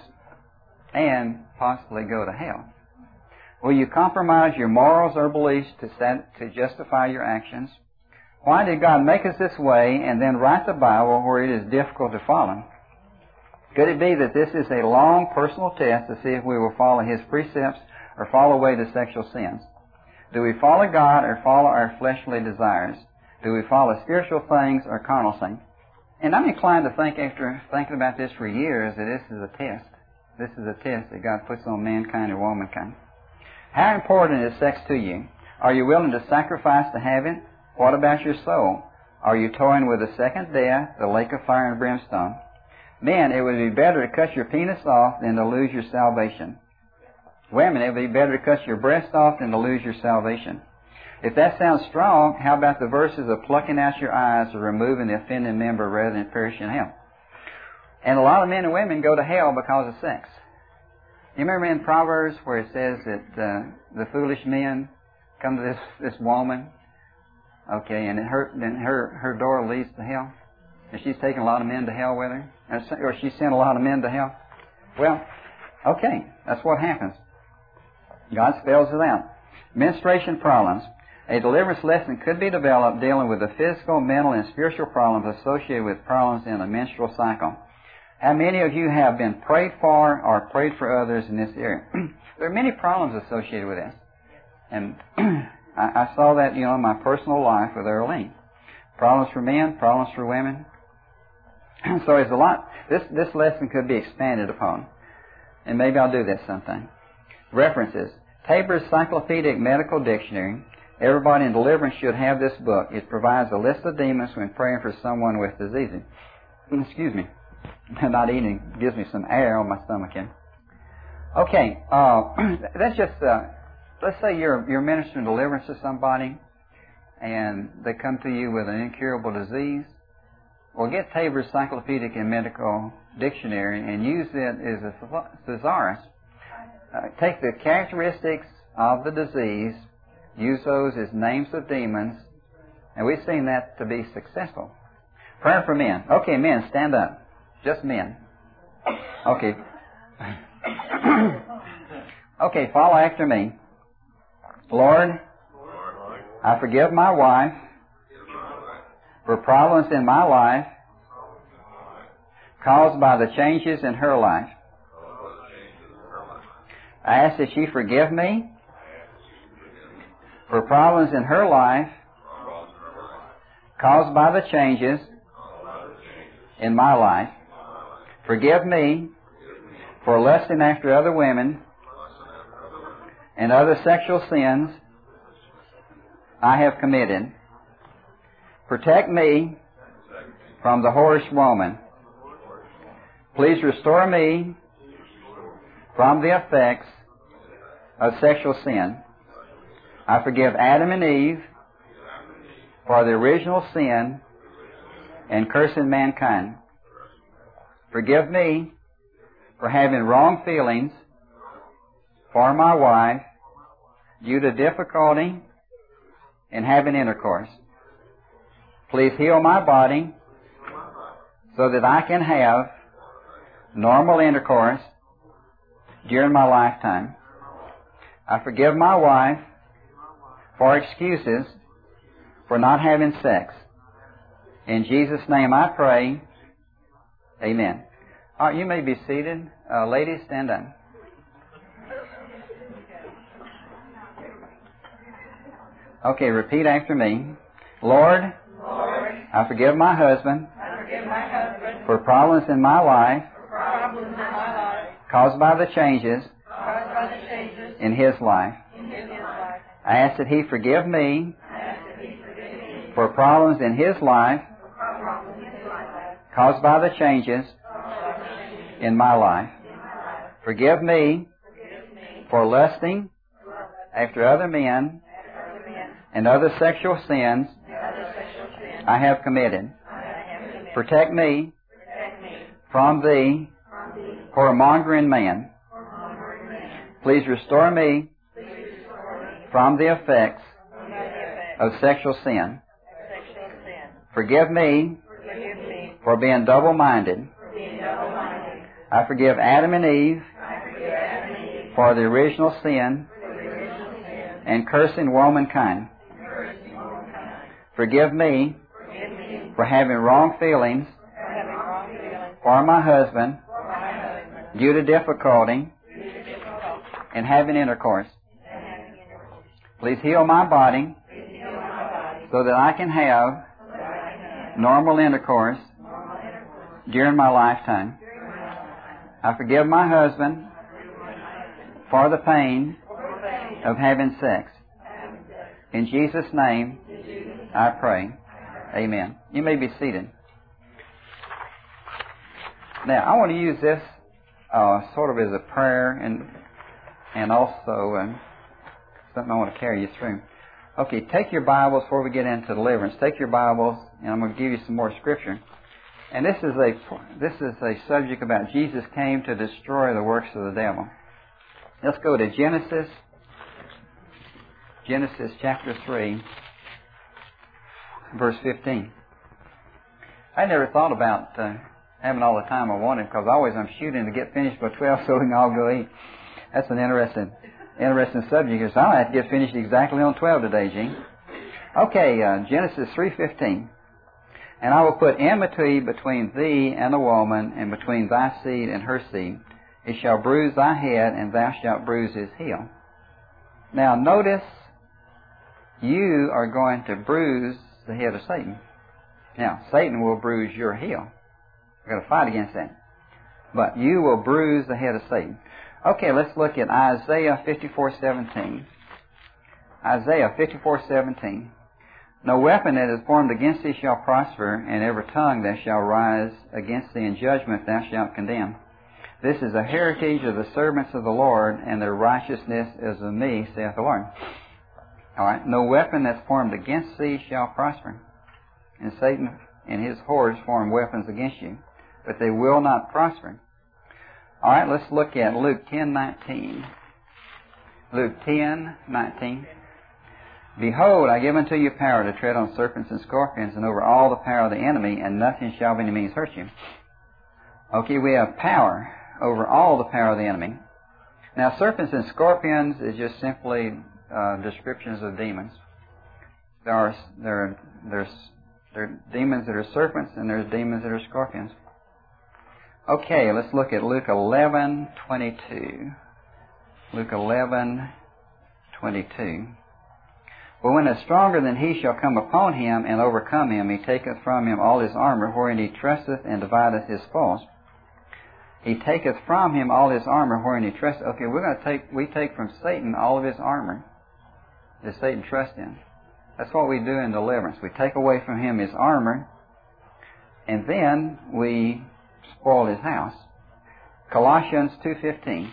and possibly go to hell? Will you compromise your morals or beliefs to set, to justify your actions? Why did God make us this way and then write the Bible where it is difficult to follow? Could it be that this is a long personal test to see if we will follow His precepts or fall away to sexual sins? Do we follow God or follow our fleshly desires? Do we follow spiritual things or carnal things? And I'm inclined to think, after thinking about this for years, that this is a test. This is a test that God puts on mankind or womankind. How important is sex to you? Are you willing to sacrifice to have it? What about your soul? Are you toying with the second death, the lake of fire and brimstone? Men, it would be better to cut your penis off than to lose your salvation. Women, it would be better to cut your breast off than to lose your salvation. If that sounds strong, how about the verses of plucking out your eyes or removing the offending member rather than perish in hell? And a lot of men and women go to hell because of sex. You remember in Proverbs where it says that uh, the foolish men come to this, this woman, okay, and it her, then her, her door leads to hell? And she's taken a lot of men to hell with her? Or she sent a lot of men to hell? Well, okay, that's what happens. God spells it out. Menstruation problems. A deliverance lesson could be developed dealing with the physical, mental, and spiritual problems associated with problems in the menstrual cycle. How many of you have been prayed for or prayed for others in this area? There are many problems associated with this. And I, I saw that, you know, in my personal life with Earlene. Problems for men, problems for women. So there's a lot. This, this lesson could be expanded upon. And maybe I'll do that sometime. References. Tabor's Cyclopedic Medical Dictionary. Everybody in deliverance should have this book. It provides a list of demons when praying for someone with diseases. Excuse me. Not eating gives me some air on my stomach here. Okay, uh, that's just, uh, let's say you're, you're ministering deliverance to somebody and they come to you with an incurable disease. Well, get Tabor's Cyclopedic and Medical dictionary and use it as a thesaurus. Uh, take the characteristics of the disease, use those as names of demons, and we've seen that to be successful. Prayer for men. Okay, men, stand up. Just men. Okay. Okay, follow after me. Lord, I forgive my wife for problems in my life caused by the changes in her life. I ask that you forgive me for problems in her life caused by the changes in my life. Forgive me for lusting after other women and other sexual sins I have committed. Protect me from the whorish woman. Please restore me from the effects of sexual sin. I forgive Adam and Eve for the original sin and cursing mankind. Forgive me for having wrong feelings for my wife due to difficulty in having intercourse. Please heal my body so that I can have normal intercourse during my lifetime. I forgive my wife for excuses for not having sex. In Jesus' name I pray. Amen. All right, you may be seated. Uh, ladies, stand up. Okay, repeat after me. Lord, Lord, I forgive my husband, I forgive my husband for problems in my life for problems in my life caused by the changes caused by the changes in his life. in his life. I ask that he forgive me I ask that he forgive me for problems in his life for problems in his life caused by the changes caused by the changes in my life. in my life. Forgive me Forgive me for lusting after other men for other men and other sexual sins and other sexual sins I have committed. I have committed. Protect me Protect me from the from the whoremongering man. whoremongering man. Please restore me Please restore me from the effects from the effects of sexual sin. of sexual sin. Forgive me Forgive me for being double-minded. for being double-minded. I forgive Adam and Eve I forgive Adam and Eve for the original sin for the original sin and cursing womankind. and cursing womankind. Forgive me Forgive me for having wrong feelings for having wrong feelings for my husband for my husband due to difficulty due to difficulty in having intercourse. and having intercourse. Please heal my body Please heal my body so that I can have so that I can have normal intercourse normal intercourse during my lifetime. during my lifetime. I forgive my husband Forgive my husband for the pain for the pain of having sex. of having sex. In Jesus' name, In Jesus' name I pray. Amen. You may be seated. Now, I want to use this uh, sort of as a prayer and and also uh, something I want to carry you through. Okay, take your Bibles before we get into deliverance. Take your Bibles, and I'm going to give you some more scripture. And this is a this is a subject about Jesus came to destroy the works of the devil. Let's go to Genesis, Genesis chapter three, verse fifteen. I never thought about uh, having all the time I wanted because always I'm shooting to get finished by twelve so we can all go eat. That's an interesting, interesting subject because I have to get finished exactly on twelve today, Gene. Okay, uh, Genesis three fifteen. And I will put enmity between thee and the woman, and between thy seed and her seed. It shall bruise thy head, and thou shalt bruise his heel. Now notice, you are going to bruise the head of Satan. Now, Satan will bruise your heel. We're going to fight against that. But you will bruise the head of Satan. Okay, let's look at Isaiah fifty-four seventeen. Isaiah fifty-four seventeen. No weapon that is formed against thee shall prosper, and every tongue that shall rise against thee in judgment thou shalt condemn. This is a heritage of the servants of the Lord, and their righteousness is of me, saith the Lord. All right, no weapon that's formed against thee shall prosper. And Satan and his hordes form weapons against you. but they will not prosper. All right, let's look at Luke ten nineteen. Luke ten nineteen. Behold, I give unto you power to tread on serpents and scorpions and over all the power of the enemy, and nothing shall by any means hurt you. Okay, we have power over all the power of the enemy. Now, serpents and scorpions is just simply uh, descriptions of demons. There are there there's there are demons that are serpents, and there's demons that are scorpions. Okay, let's look at Luke eleven twenty-two. Luke eleven twenty-two. But when a stronger than he shall come upon him and overcome him, he taketh from him all his armor, wherein he trusteth, and divideth his spoils. He taketh from him all his armor, wherein he trusteth. Okay, we're going to take we take from Satan all of his armor that Satan trusts in. That's what we do in deliverance. We take away from him his armor, and then we spoil his house. Colossians two fifteen.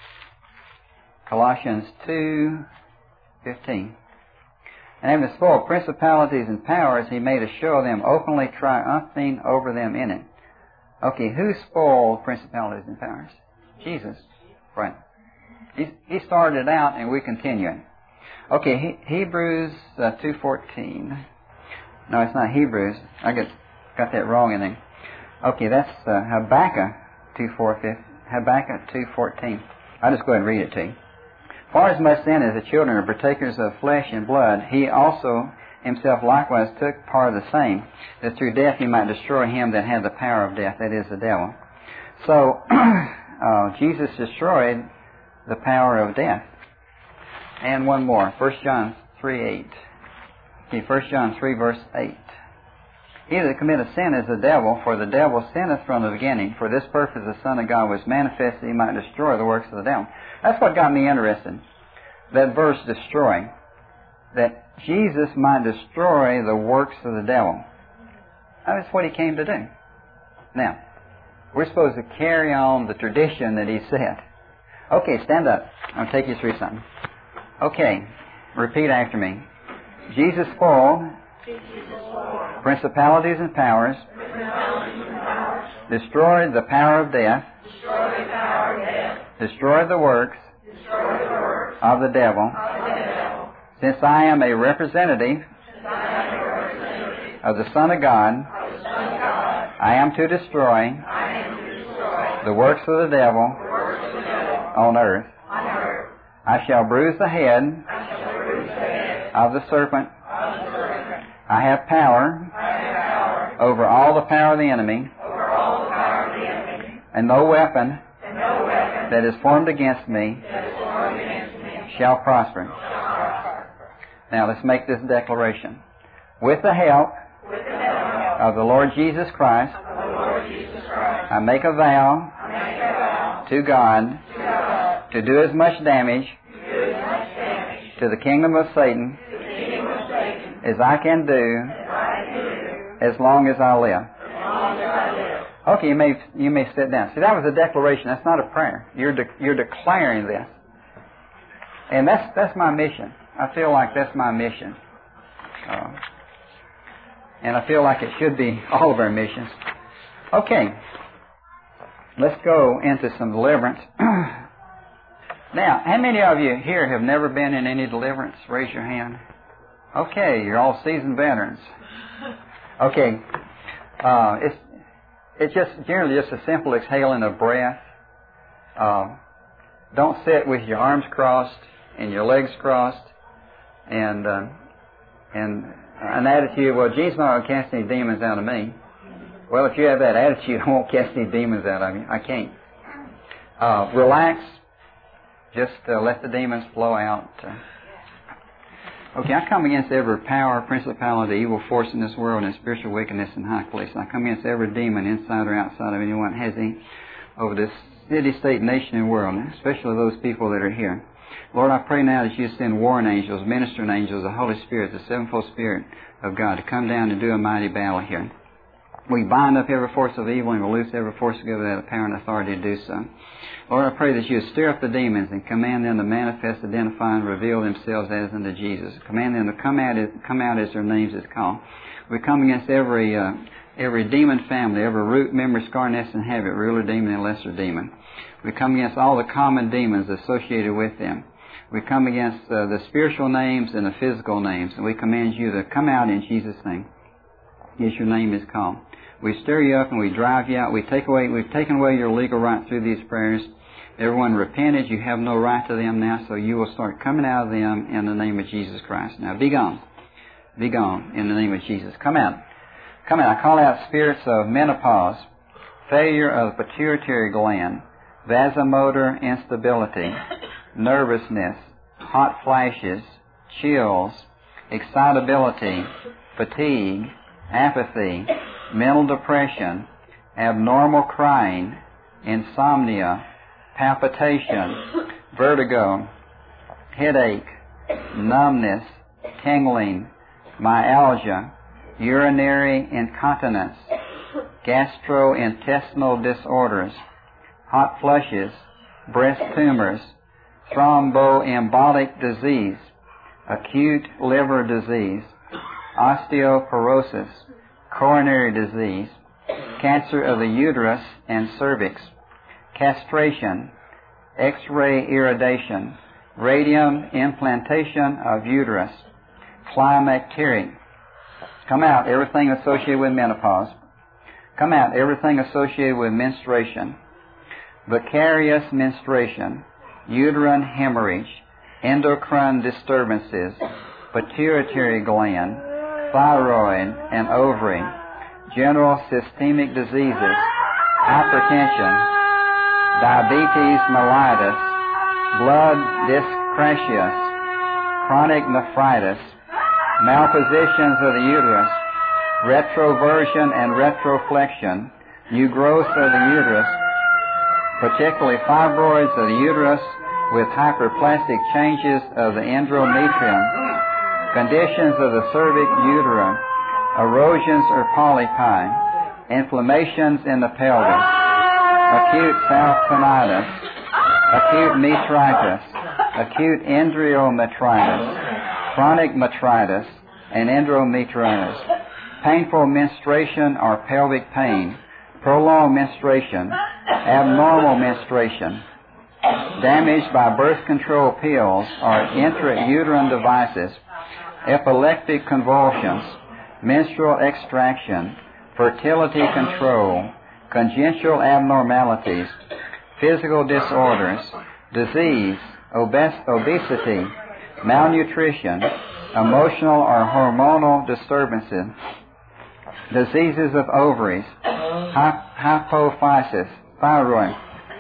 Colossians two fifteen. And having spoiled principalities and powers, he made a show of them openly, triumphing over them in it. Okay, who spoiled principalities and powers? Jesus. Right. He, he started it out, and we continue it. Okay, he, Hebrews uh, two fourteen. No, it's not Hebrews. I got got that wrong in there. Okay, that's uh, Habakkuk two Habakkuk two fourteen. I'll just go ahead and read it to you. For as much then as the children are partakers of flesh and blood, he also himself likewise took part of the same, that through death he might destroy him that had the power of death, that is, the devil. So, uh, Jesus destroyed the power of death. And one more, First John three eight. See, First John three verse eight. He that committeth sin is the devil, for the devil sinneth from the beginning. For this purpose the Son of God was manifest, that he might destroy the works of the devil. That's what got me interested. That verse, destroy. That Jesus might destroy the works of the devil. That's what he came to do. Now, we're supposed to carry on the tradition that he set. Okay, stand up. I'll take you through something. Okay, repeat after me. Jesus spoiled principalities and powers, destroyed the power of death, destroyed the works of the devil. Since I am a representative of the Son of God, I am to destroy the works of the devil on earth. I shall bruise the head of the serpent. I have power over all the power of the enemy, and no weapon that is formed against me shall prosper. Now let's make this declaration. With the help of the Lord Jesus Christ, I make a vow to God to do as much damage to the kingdom of Satan as I can do as long as I live. Okay, you may you may sit down. See, that was a declaration. That's not a prayer. You're de- you're declaring this, and that's that's my mission. I feel like that's my mission, uh, and I feel like it should be all of our missions. Okay, let's go into some deliverance. Now, how many of you here have never been in any deliverance? Raise your hand. Okay, you're all seasoned veterans. Okay, uh, it's it's just generally just a simple exhaling of breath. Uh, don't sit with your arms crossed and your legs crossed, and uh, and an attitude. Well, Jesus not going to cast any demons out of me. Well, if you have that attitude, I won't cast any demons out of you. I can't. Uh, relax. Just uh, let the demons flow out. Uh, Okay, I come against every power, principality, evil force in this world, and spiritual wickedness in high places. I come against every demon inside or outside of anyone has any over this city, state, nation, and world, especially those people that are here. Lord, I pray now that you send warring angels, ministering angels, the Holy Spirit, the sevenfold Spirit of God, to come down and do a mighty battle here. We bind up every force of evil and we loose every force of good without a power and authority to do so. Lord, I pray that you stir up the demons and command them to manifest, identify, and reveal themselves as unto Jesus. Command them to come out as, come out as their names is called. We come against every uh, every demon family, every root, member, scar, nest, and habit, ruler demon, and lesser demon. We come against all the common demons associated with them. We come against uh, the spiritual names and the physical names, and we command you to come out in Jesus' name. Yes, your name is called. We stir you up and we drive you out. We take away, we've taken away your legal right through these prayers. Everyone repented. You have no right to them now, so you will start coming out of them in the name of Jesus Christ. Now, be gone. Be gone in the name of Jesus. Come out. Come out. I call out spirits of menopause, failure of the pituitary gland, vasomotor instability, nervousness, hot flashes, chills, excitability, fatigue, apathy, mental depression, abnormal crying, insomnia, palpitation, vertigo, headache, numbness, tingling, myalgia, urinary incontinence, gastrointestinal disorders, hot flushes, breast tumors, thromboembolic disease, acute liver disease, osteoporosis, coronary disease, cancer of the uterus and cervix, castration, X-ray irradiation, radium implantation of uterus, climacteric. Come out everything associated with menopause. Come out everything associated with menstruation, vicarious menstruation, uterine hemorrhage, endocrine disturbances, pituitary gland, thyroid and ovary, general systemic diseases, hypertension, diabetes mellitus, blood dyscrasius, chronic nephritis, malpositions of the uterus, retroversion and retroflexion, new growth of the uterus, particularly fibroids of the uterus with hyperplastic changes of the endometrium, conditions of the cervix uterine, erosions or polypi, inflammations in the pelvis, acute salpinitis, acute metritis, acute endometritis, chronic metritis, and endometritis, painful menstruation or pelvic pain, prolonged menstruation, abnormal menstruation, damaged by birth control pills or intrauterine devices, epileptic convulsions, menstrual extraction, fertility control, congenital abnormalities, physical disorders, disease, obes- obesity, malnutrition, emotional or hormonal disturbances, diseases of ovaries, hy- hypophysis, thyroid,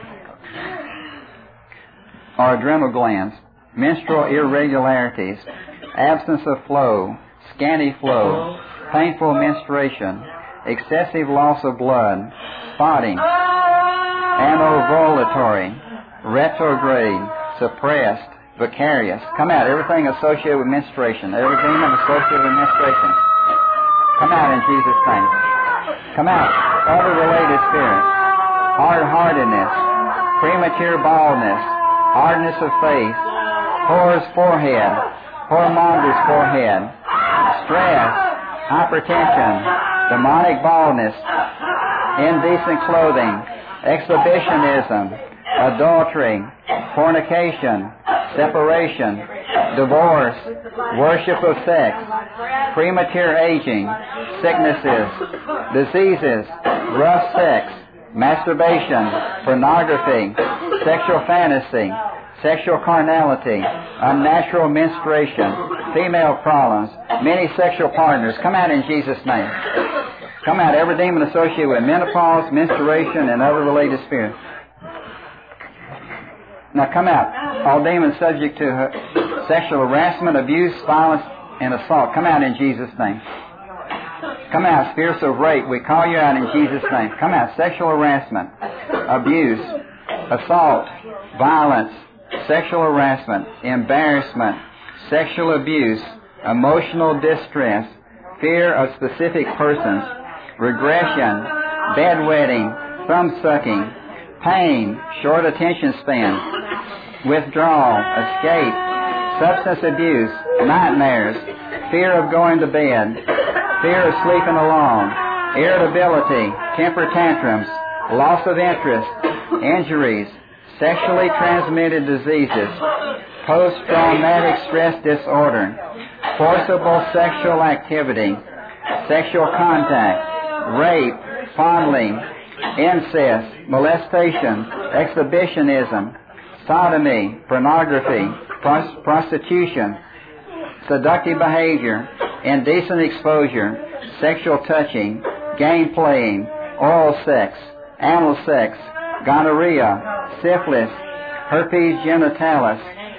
or adrenal glands, menstrual irregularities, absence of flow, scanty flow, painful menstruation, excessive loss of blood, spotting, anovulatory, retrograde, suppressed, vicarious. Come out, everything associated with menstruation, every demon associated with menstruation. Come out in Jesus' name. Come out, other related spirits, hard-heartedness, premature baldness, hardness of face, whore's forehead, whoremonger's forehead, stress, hypertension, demonic baldness, indecent clothing, exhibitionism, adultery, fornication, separation, divorce, worship of sex, premature aging, sicknesses, diseases, rough sex, masturbation, pornography, sexual fantasy, sexual carnality, unnatural menstruation, female problems, many sexual partners. Come out in Jesus' name. Come out, every demon associated with menopause, menstruation, and other related spirits. Now come out, all demons subject to sexual harassment, abuse, violence, and assault. Come out in Jesus' name. Come out, spirits of rape. We call you out in Jesus' name. Come out, sexual harassment, abuse, assault, violence, sexual harassment, embarrassment, sexual abuse, emotional distress, fear of specific persons, regression, bedwetting, thumb-sucking, pain, short attention span, withdrawal, escape, substance abuse, nightmares, fear of going to bed, fear of sleeping alone, irritability, temper tantrums, loss of interest, injuries, sexually transmitted diseases, post-traumatic stress disorder, forcible sexual activity, sexual contact, rape, fondling, incest, molestation, exhibitionism, sodomy, pornography, pros- prostitution, seductive behavior, indecent exposure, sexual touching, game playing, oral sex, anal sex, gonorrhea, syphilis, herpes genitalis,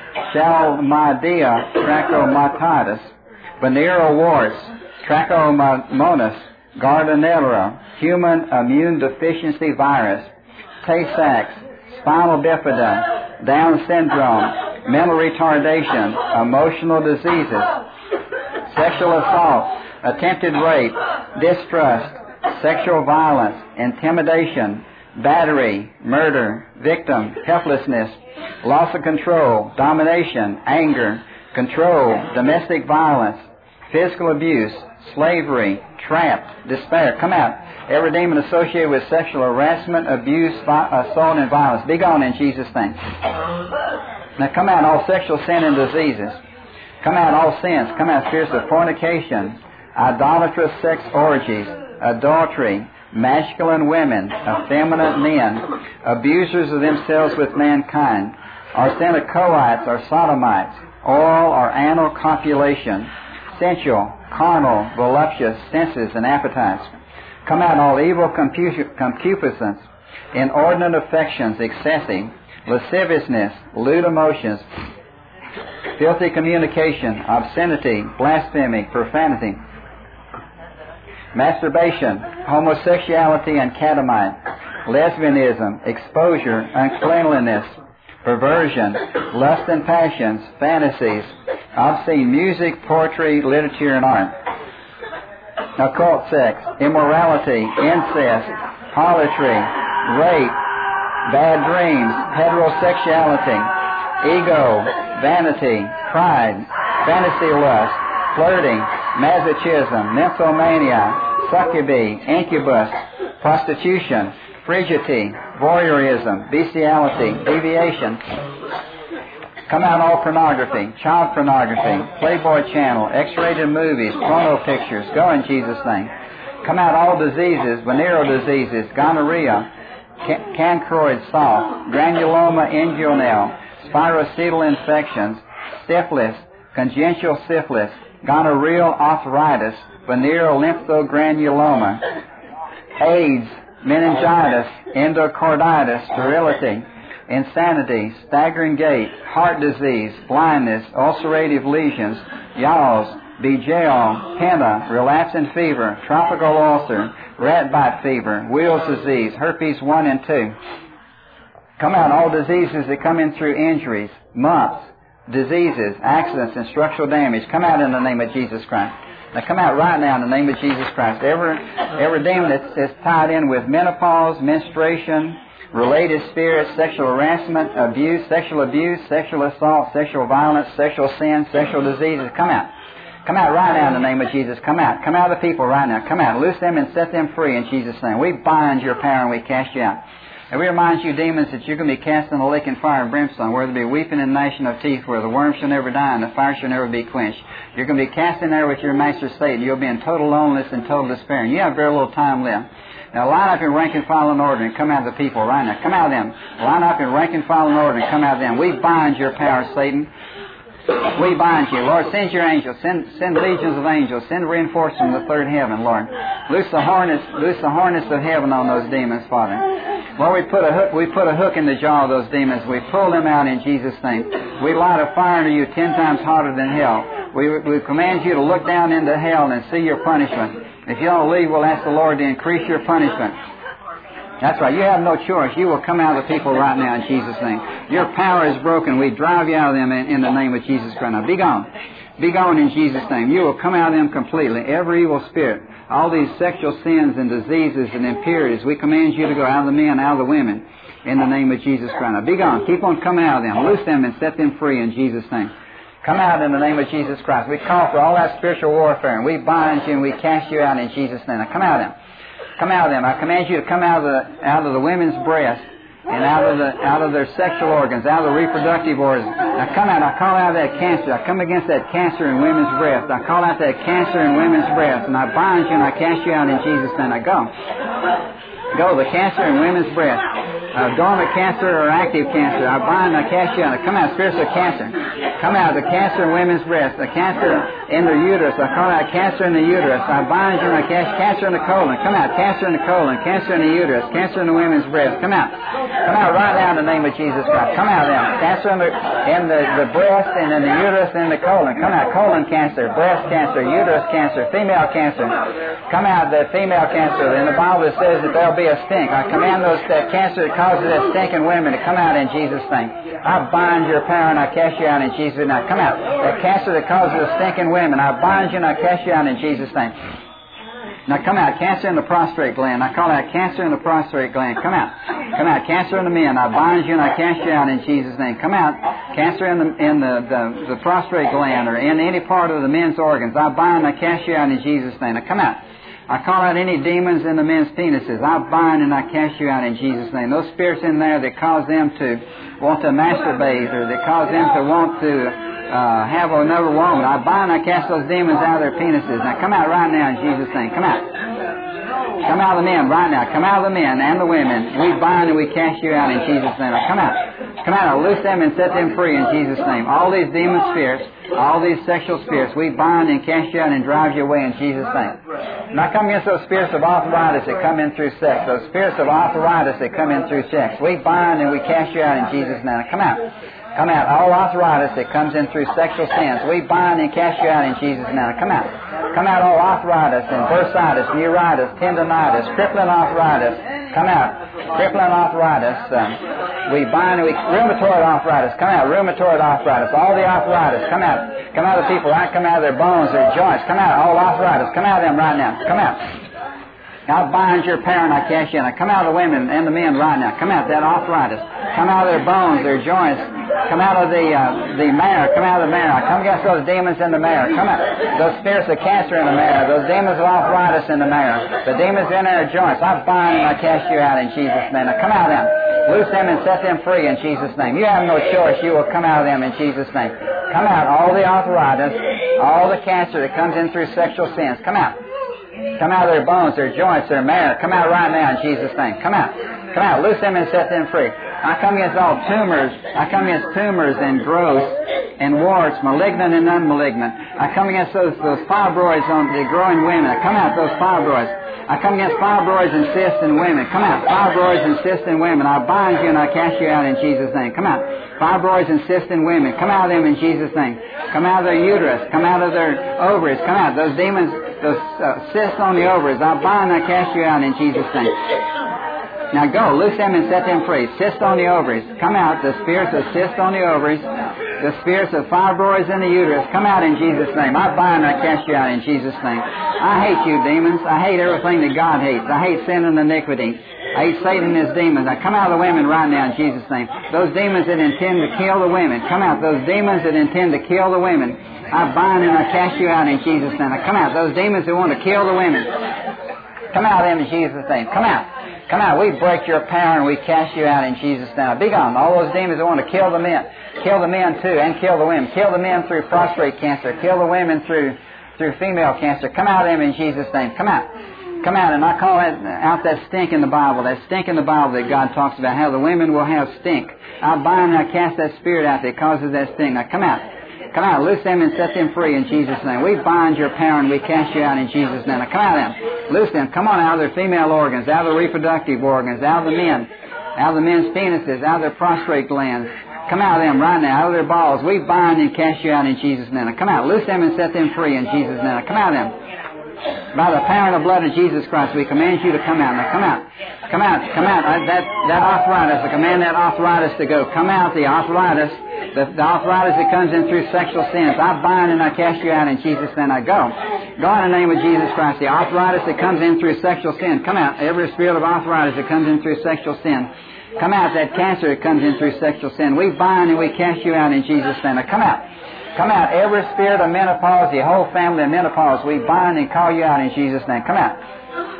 chlamydia trachomatis, venereal warts, trichomonas, Gardnerella, human immune deficiency virus, Tay-Sachs, spinal bifida, Down syndrome, mental retardation, emotional diseases, sexual assault, attempted rape, distrust, sexual violence, intimidation, battery, murder, victim, helplessness, loss of control, domination, anger, control, domestic violence, physical abuse, slavery, trapped, despair. Come out. Every demon associated with sexual harassment, abuse, vi- assault, and violence. Be gone in Jesus' name. Now come out all sexual sin and diseases. Come out all sins. Come out spirits of fornication, idolatrous sex orgies, adultery, masculine women, effeminate men, abusers of themselves with mankind, arsenicoites or sodomites, oral or anal copulation, sensual, carnal, voluptuous senses and appetites. Come out all evil concup- concupiscence, inordinate affections, excessive, lasciviousness, lewd emotions, filthy communication, obscenity, blasphemy, profanity, masturbation, homosexuality and catamite, lesbianism, exposure, uncleanliness, perversion, lust and passions, fantasies, obscene music, poetry, literature, and art, occult sex, immorality, incest, harlotry, rape, bad dreams, heterosexuality, ego, vanity, pride, fantasy lust, flirting, masochism, nymphomania, succubi, incubus, prostitution, frigidity, voyeurism, bestiality, deviation. Come out all pornography, child pornography, Playboy channel, X-rated movies, porno pictures. Go in Jesus' name. Come out all diseases, venereal diseases, gonorrhea, can- cancroid soft, granuloma inguinal, spirochetal infections, syphilis, congenital syphilis, gonorrheal arthritis, venereal lymphogranuloma, AIDS, meningitis, endocarditis, sterility, insanity, staggering gait, heart disease, blindness, ulcerative lesions, yaws, Bejel, penta, relapsing fever, tropical ulcer, rat bite fever, Weil's disease, herpes one and two. Come out all diseases that come in through injuries, mumps, diseases, accidents, and structural damage. Come out in the name of Jesus Christ. Now come out right now in the name of Jesus Christ. Every, every demon that's, that's tied in with menopause, menstruation, related spirits, sexual harassment, abuse, sexual abuse, sexual assault, sexual violence, sexual sin, sexual diseases, come out. Come out right now in the name of Jesus. Come out. Come out of the people right now. Come out. Loose them and set them free in Jesus' name. We bind your power and we cast you out. And we remind you, demons, that you're going to be cast in the lake and fire and brimstone, where there be weeping and gnashing of teeth, where the worm shall never die and the fire shall never be quenched. You're going to be cast in there with your master Satan. You'll be in total loneliness and total despair. And you have very little time left. Now line up in rank and file and order and come out of the people right now. Come out of them. Line up in rank and file and order and come out of them. We bind your power, Satan. We bind you. Lord, send your angels. Send send legions of angels. Send reinforcements from the third heaven, Lord. Loose the hornets, loose the hornets of heaven on those demons, Father. Lord, we put a hook, we put a hook in the jaw of those demons. We pull them out in Jesus' name. We light a fire into you ten times hotter than hell. We, we command you to look down into hell and see your punishment. If you don't leave, we'll ask the Lord to increase your punishment. That's right. You have no choice. You will come out of the people right now in Jesus' name. Your power is broken. We drive you out of them in, in the name of Jesus Christ. Now, be gone. Be gone in Jesus' name. You will come out of them completely. Every evil spirit, all these sexual sins and diseases and impurities, we command you to go out of the men, out of the women, in the name of Jesus Christ. Now, be gone. Keep on coming out of them. Loose them and set them free in Jesus' name. Come out in the name of Jesus Christ. We call for all that spiritual warfare, and we bind you and we cast you out in Jesus' name. Now, come out of them. Come out of them. I command you to come out of the out of the women's breast and out of the out of their sexual organs, out of the reproductive organs. Now come out. I call out that cancer. I come against that cancer in women's breast. I call out that cancer in women's breast, and I bind you and I cast you out in Jesus' name. Now go. Go, the cancer in women's breast. Uh, dormant cancer or active cancer. I bind and I cast you out. Come out, spirits of cancer. Come out, the cancer in women's breast. The cancer in the uterus. I call out cancer in the uterus. I bind you and I cast cancer in the colon. Come out, cancer in the colon. Cancer in the uterus. Cancer in the women's breast. Come out. Come out right now in the name of Jesus Christ. Come out then. Cancer in the, in the, the breast and in the uterus and in the colon. Come out, colon cancer, breast cancer, uterus cancer, female cancer. Come out, the female cancer. In the Bible it says that there'll be a stink. I command those that cancer that causes that stink in women to come out in Jesus' name. I bind your power and I cast you out in Jesus' name. Now come out. That cancer that causes a stink in women, I bind you and I cast you out in Jesus' name. Now come out. Cancer in the prostate gland. I call that cancer in the prostate gland. Come out. Come out. Cancer in the men. I bind you and I cast you out in Jesus' name. Come out. Cancer in the in the, the, the prostate gland or in any part of the men's organs. I bind and I cast you out in Jesus' name. Now come out. I call out any demons in the men's penises. I bind and I cast you out in Jesus' name. Those spirits in there that cause them to want to masturbate or that cause them to want to uh, have another woman, I bind and I cast those demons out of their penises. Now come out right now in Jesus' name. Come out. Come out of the men right now. Come out of the men and the women. We bind and we cast you out in Jesus' name. Now come out. Come out. I'll loose them and set them free in Jesus' name. All these demon spirits, all these sexual spirits, we bind and cast you out and drive you away in Jesus' name. Now come against those spirits of arthritis that come in through sex. Those spirits of arthritis that come in through sex. We bind and we cast you out in Jesus' name. Now come out. Come out. All arthritis that comes in through sexual sins, we bind and cast you out in Jesus' name. Now come out. Come out all arthritis and bursitis, neuritis, tendonitis, crippling arthritis. Come out. Crippling arthritis. Um, we bind and we... Rheumatoid arthritis. Come out. Rheumatoid arthritis. All the arthritis. Come out. Come out of the people. Right? Come out of their bones, their joints. Come out. All arthritis. Come out of them right now. Come out. I bind your power and I cast you out. Come out of the women and the men right now. Come out that arthritis. Come out of their bones, their joints. Come out of the uh, the marrow. Come out of the marrow. Come against those demons in the marrow. Come out. Those spirits of cancer in the marrow. Those demons of arthritis in the marrow. The demons in their joints. I bind and I cast you out in Jesus' name. Now come out of them. Loose them and set them free in Jesus' name. You have no choice. You will come out of them in Jesus' name. Come out. All the arthritis, all the cancer that comes in through sexual sins. Come out. Come out of their bones, their joints, their marrow. Come out right now in Jesus' name. Come out. Come out. Loose them and set them free. I come against all tumors. I come against tumors and growths and warts, malignant and unmalignant. I come against those, those fibroids on the growing women. I come out those fibroids. I come against fibroids and cysts in women. Come out. Fibroids and cysts in women. I bind you and I cast you out in Jesus' name. Come out. Fibroids and cysts in women. Come out of them in Jesus' name. Come out of their uterus. Come out of their ovaries. Come out. Those demons, those uh, cysts on the ovaries. I bind and I cast you out in Jesus' name. Now go, loose them and set them free. Cysts on the ovaries. Come out. The spirits of cysts on the ovaries. The spirits of fibroids in the uterus. Come out in Jesus' name. I bind and I cast you out in Jesus' name. I hate you, demons. I hate everything that God hates. I hate sin and iniquity. I hate Satan and his demons. Now come out of the women right now in Jesus' name. Those demons that intend to kill the women. Come out. Those demons that intend to kill the women. I bind and I cast you out in Jesus' name. Now come out. Those demons that want to kill the women. Come out of them in Jesus' name. Come out. Come out. We break your power and we cast you out in Jesus' name. Be gone. All those demons that want to kill the men. Kill the men too and kill the women. Kill the men through prostate cancer. Kill the women through through female cancer. Come out of them in Jesus' name. Come out. Come out. And I call that, out that stink in the Bible. That stink in the Bible that God talks about. How the women will have stink. I bind and I cast that spirit out that causes that stink. Now come out. Come out, loose them and set them free in Jesus' name. We bind your power and we cast you out in Jesus' name. Now come out of them. Loose them. Come on out of their female organs, out of the reproductive organs, out of the men, out of the men's penises, out of their prostate glands. Come out of them right now, out of their balls. We bind and cast you out in Jesus' name. Now come out, loose them and set them free in Jesus' name. Now come out of them. By the power and the blood of Jesus Christ, we command you to come out. Now come out. Come out. Come out. Uh, that, that arthritis, I command that arthritis to go. Come out, the arthritis. The, the arthritis that comes in through sexual sins. I bind and I cast you out in Jesus' name. I go. Go in the name of Jesus Christ. The arthritis that comes in through sexual sin. Come out. Every spirit of arthritis that comes in through sexual sin. Come out. That cancer that comes in through sexual sin. We bind and we cast you out in Jesus' name. Now come out. Come out. Every spirit of menopause, the whole family of menopause, we bind and call you out in Jesus' name. Come out.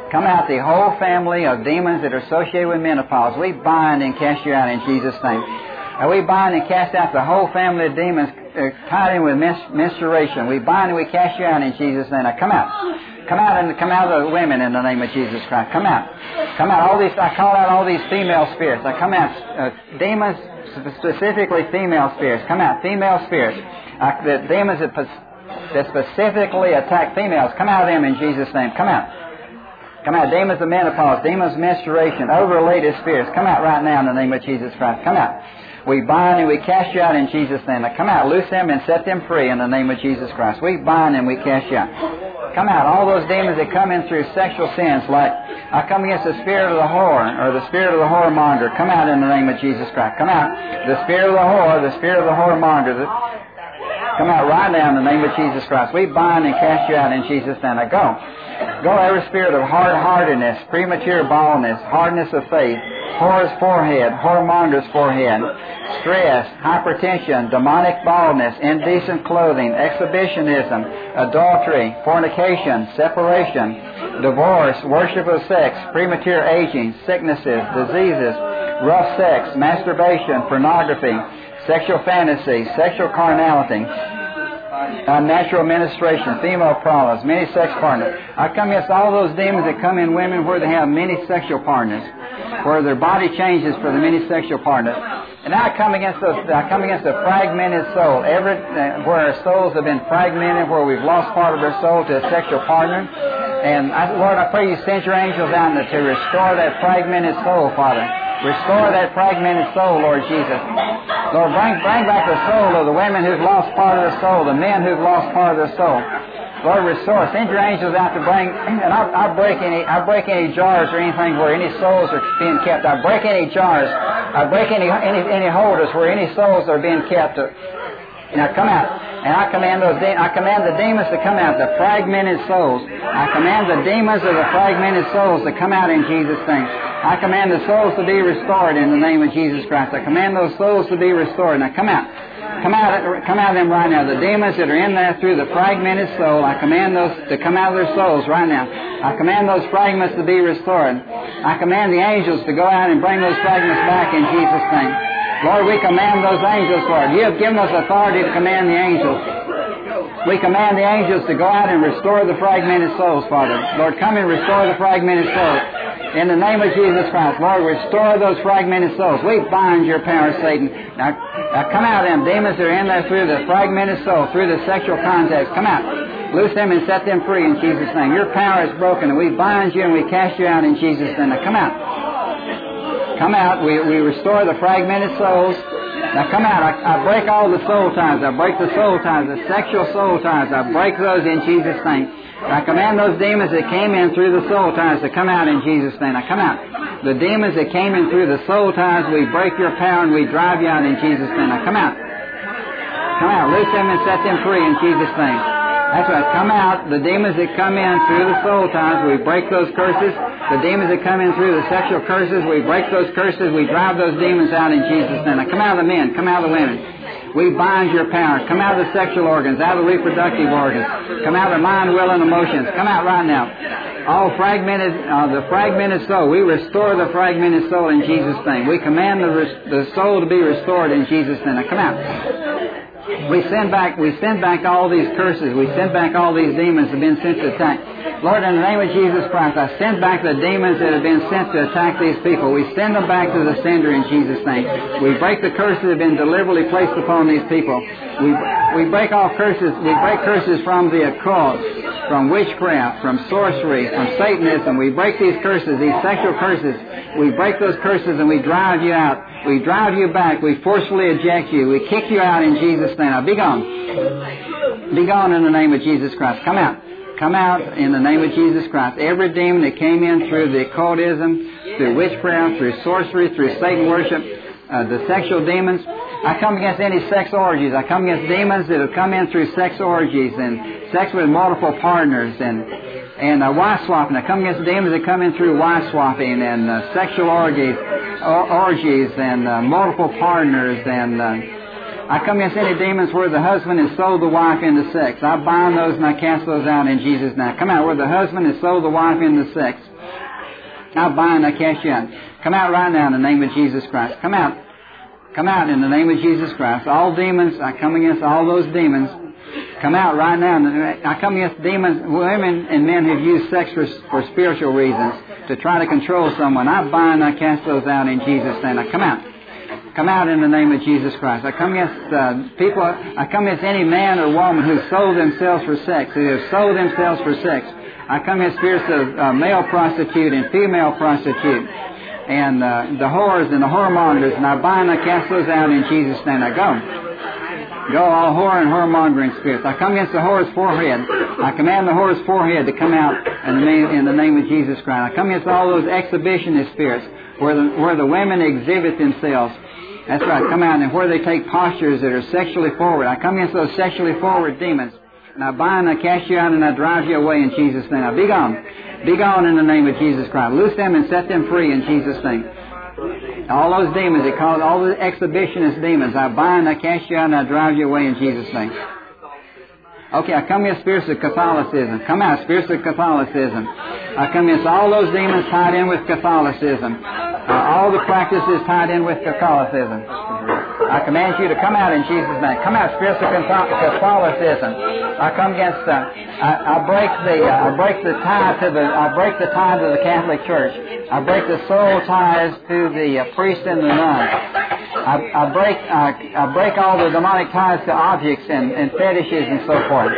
Come out the whole family of demons that are associated with menopause. We bind and cast you out in Jesus' name. And we bind and cast out the whole family of demons uh, tied in with mes- menstruation. We bind and we cast you out in Jesus' name. Now come out. Come out and come out of the women in the name of Jesus Christ. Come out. Come out. All these, I call out all these female spirits. I come out. Uh, demons, specifically female spirits. Come out. Female spirits. Uh, the demons that, that specifically attack females. Come out of them in Jesus' name. Come out. Come out. Demons of menopause. Demons of menstruation. Overrelated spirits. Come out right now in the name of Jesus Christ. Come out. We bind and we cast you out in Jesus' name. Now come out, loose them and set them free in the name of Jesus Christ. We bind and we cast you out. Come out, all those demons that come in through sexual sins, like I come against the spirit of the whore or the spirit of the whoremonger. Come out in the name of Jesus Christ. Come out, the spirit of the whore, the spirit of the whoremonger. The, come out right now in the name of Jesus Christ. We bind and cast you out in Jesus' name. Now go. Go every spirit of hard-heartedness, premature baldness, hardness of faith, whore's forehead, whoremonger's forehead, stress, hypertension, demonic baldness, indecent clothing, exhibitionism, adultery, fornication, separation, divorce, worship of sex, premature aging, sicknesses, diseases, rough sex, masturbation, pornography, sexual fantasy, sexual carnality, unnatural ministration, female problems, many sex partners. I come against all those demons that come in women where they have many sexual partners, where their body changes for the many sexual partners. And I come against those. I come against a fragmented soul, every uh, where our souls have been fragmented, where we've lost part of our soul to a sexual partner. And I, Lord, I pray you send your angels down there to restore that fragmented soul, Father. Restore that fragmented soul, Lord Jesus. Lord, bring, bring back the soul of the women who've lost part of their soul, the men who've lost part of their soul. Lord, restore. Send your angels out to bring, and I, I break any, I break any jars or anything where any souls are being kept. I break any jars. I break any, any, any holders where any souls are being kept. Now come out. And I command those, de- I command the demons to come out, the fragmented souls. I command the demons of the fragmented souls to come out in Jesus' name. I command the souls to be restored in the name of Jesus Christ. I command those souls to be restored. Now come out. Come out, come out of them right now. The demons that are in there through the fragmented soul, I command those to come out of their souls right now. I command those fragments to be restored. I command the angels to go out and bring those fragments back in Jesus' name. Lord, we command those angels, Lord. You have given us authority to command the angels. We command the angels to go out and restore the fragmented souls, Father. Lord, come and restore the fragmented souls. In the name of Jesus Christ, Lord, restore those fragmented souls. We bind your power, Satan. Now, now come out of them demons that are in there through the fragmented soul, through the sexual context. Come out. Loose them and set them free in Jesus' name. Your power is broken, and we bind you and we cast you out in Jesus' name. Now, come out. Come out. We, we restore the fragmented souls. Now come out. I, I break all the soul ties. I break the soul ties, the sexual soul ties. I break those in Jesus' name. I command those demons that came in through the soul ties to come out in Jesus' name. Now come out. The demons that came in through the soul ties, we break your power and we drive you out in Jesus' name. Now come out. Come out. Loose them and set them free in Jesus' name. That's right. Come out. The demons that come in through the soul ties, we break those curses. The demons that come in through the sexual curses, we break those curses. We drive those demons out in Jesus' name. Now come out of the men. Come out of the women. We bind your power. Come out of the sexual organs, out of the reproductive organs. Come out of the mind, will, and emotions. Come out right now. All fragmented, uh, the fragmented soul. We restore the fragmented soul in Jesus' name. We command the, res- the soul to be restored in Jesus' name. Now come out. We send back, we send back all these curses. We send back all these demons that have been sent to attack. Lord, in the name of Jesus Christ, I send back the demons that have been sent to attack these people. We send them back to the sender in Jesus' name. We break the curses that have been deliberately placed upon these people. We we break all curses. We break curses from the occult, from witchcraft, from sorcery, from Satanism. We break these curses, these sexual curses. We break those curses and we drive you out. We drive you back. We forcefully eject you. We kick you out in Jesus' name. Now be gone. Be gone in the name of Jesus Christ. Come out. Come out in the name of Jesus Christ. Every demon that came in through the occultism, through witchcraft, through sorcery, through Satan worship, uh, the sexual demons, I come against any sex orgies. I come against demons that have come in through sex orgies and sex with multiple partners and and uh, wife swapping. I come against demons that come in through wife swapping and uh, sexual orgies, or, orgies and uh, multiple partners and uh, I come against any demons where the husband has sold the wife into sex. I bind those and I cast those out in Jesus' name. Come out where the husband has sold the wife into sex. I bind and I cast you out. Come out right now in the name of Jesus Christ. Come out. Come out in the name of Jesus Christ. All demons, I come against all those demons. Come out right now. I come against demons, women and men who've used sex for, for spiritual reasons to try to control someone. I bind and I cast those out in Jesus' name. I come out. Come out in the name of Jesus Christ. I come against uh, people, I come against any man or woman who sold themselves for sex, who have sold themselves for sex. I come against spirits of uh, male prostitute and female prostitute and uh, the whores and the whoremongers, and I bind and I cast those out in Jesus' name. I go. Go, all whore and whoremongering spirits. I come against the whore's forehead. I command the whore's forehead to come out in the name, in the name of Jesus Christ. I come against all those exhibitionist spirits where the, where the women exhibit themselves. That's right. Come out and where they take postures that are sexually forward. I come against those sexually forward demons. And I bind and I cast you out and I drive you away in Jesus' name. Now be gone. Be gone in the name of Jesus Christ. Loose them and set them free in Jesus' name. All those demons, they call it all the exhibitionist demons. I bind, I cast you out, and I drive you away in Jesus' name. Okay, I come against spirits of Catholicism. Come out, spirits of Catholicism. I come against all those demons tied in with Catholicism. Uh, all the practices tied in with Catholicism. I command you to come out in Jesus' name. Come out, spirits of Catholicism. I come against. Uh, I, I break the. Uh, I break the tie to the. I break the tie to the Catholic Church. I break the soul ties to the uh, priest and the nun. I, I break. Uh, I break all the demonic ties to objects and, and fetishes and so forth.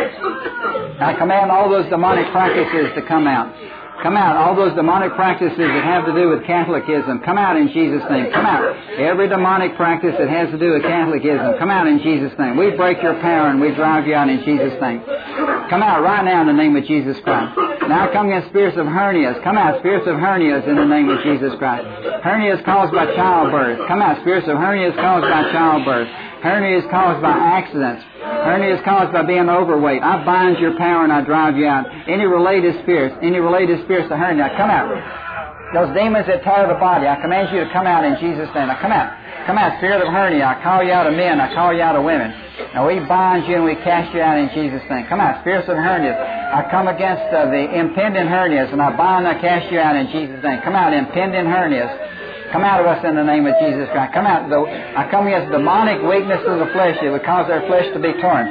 I command all those demonic practices to come out. Come out. All those demonic practices that have to do with Catholicism, come out in Jesus' name. Come out. Every demonic practice that has to do with Catholicism, come out in Jesus' name. We break your power and we drive you out in Jesus' name. Come out right now in the name of Jesus Christ. Now come against spirits of hernias. Come out, spirits of hernias in the name of Jesus Christ. Hernias caused by childbirth. Come out, spirits of hernias caused by childbirth. Hernia is caused by accidents. Hernia is caused by being overweight. I bind your power and I drive you out. Any related spirits, any related spirits to hernia, come out. Those demons that tear the body, I command you to come out in Jesus' name. Now come out. Come out, spirit of hernia. I call you out of men. I call you out of women. Now we bind you and we cast you out in Jesus' name. Come out, spirits of hernias. I come against uh, the impending hernias and I bind and I cast you out in Jesus' name. Come out, impending hernias. Come out of us in the name of Jesus Christ. Come out. I come against demonic weakness of the flesh that would cause our flesh to be torn.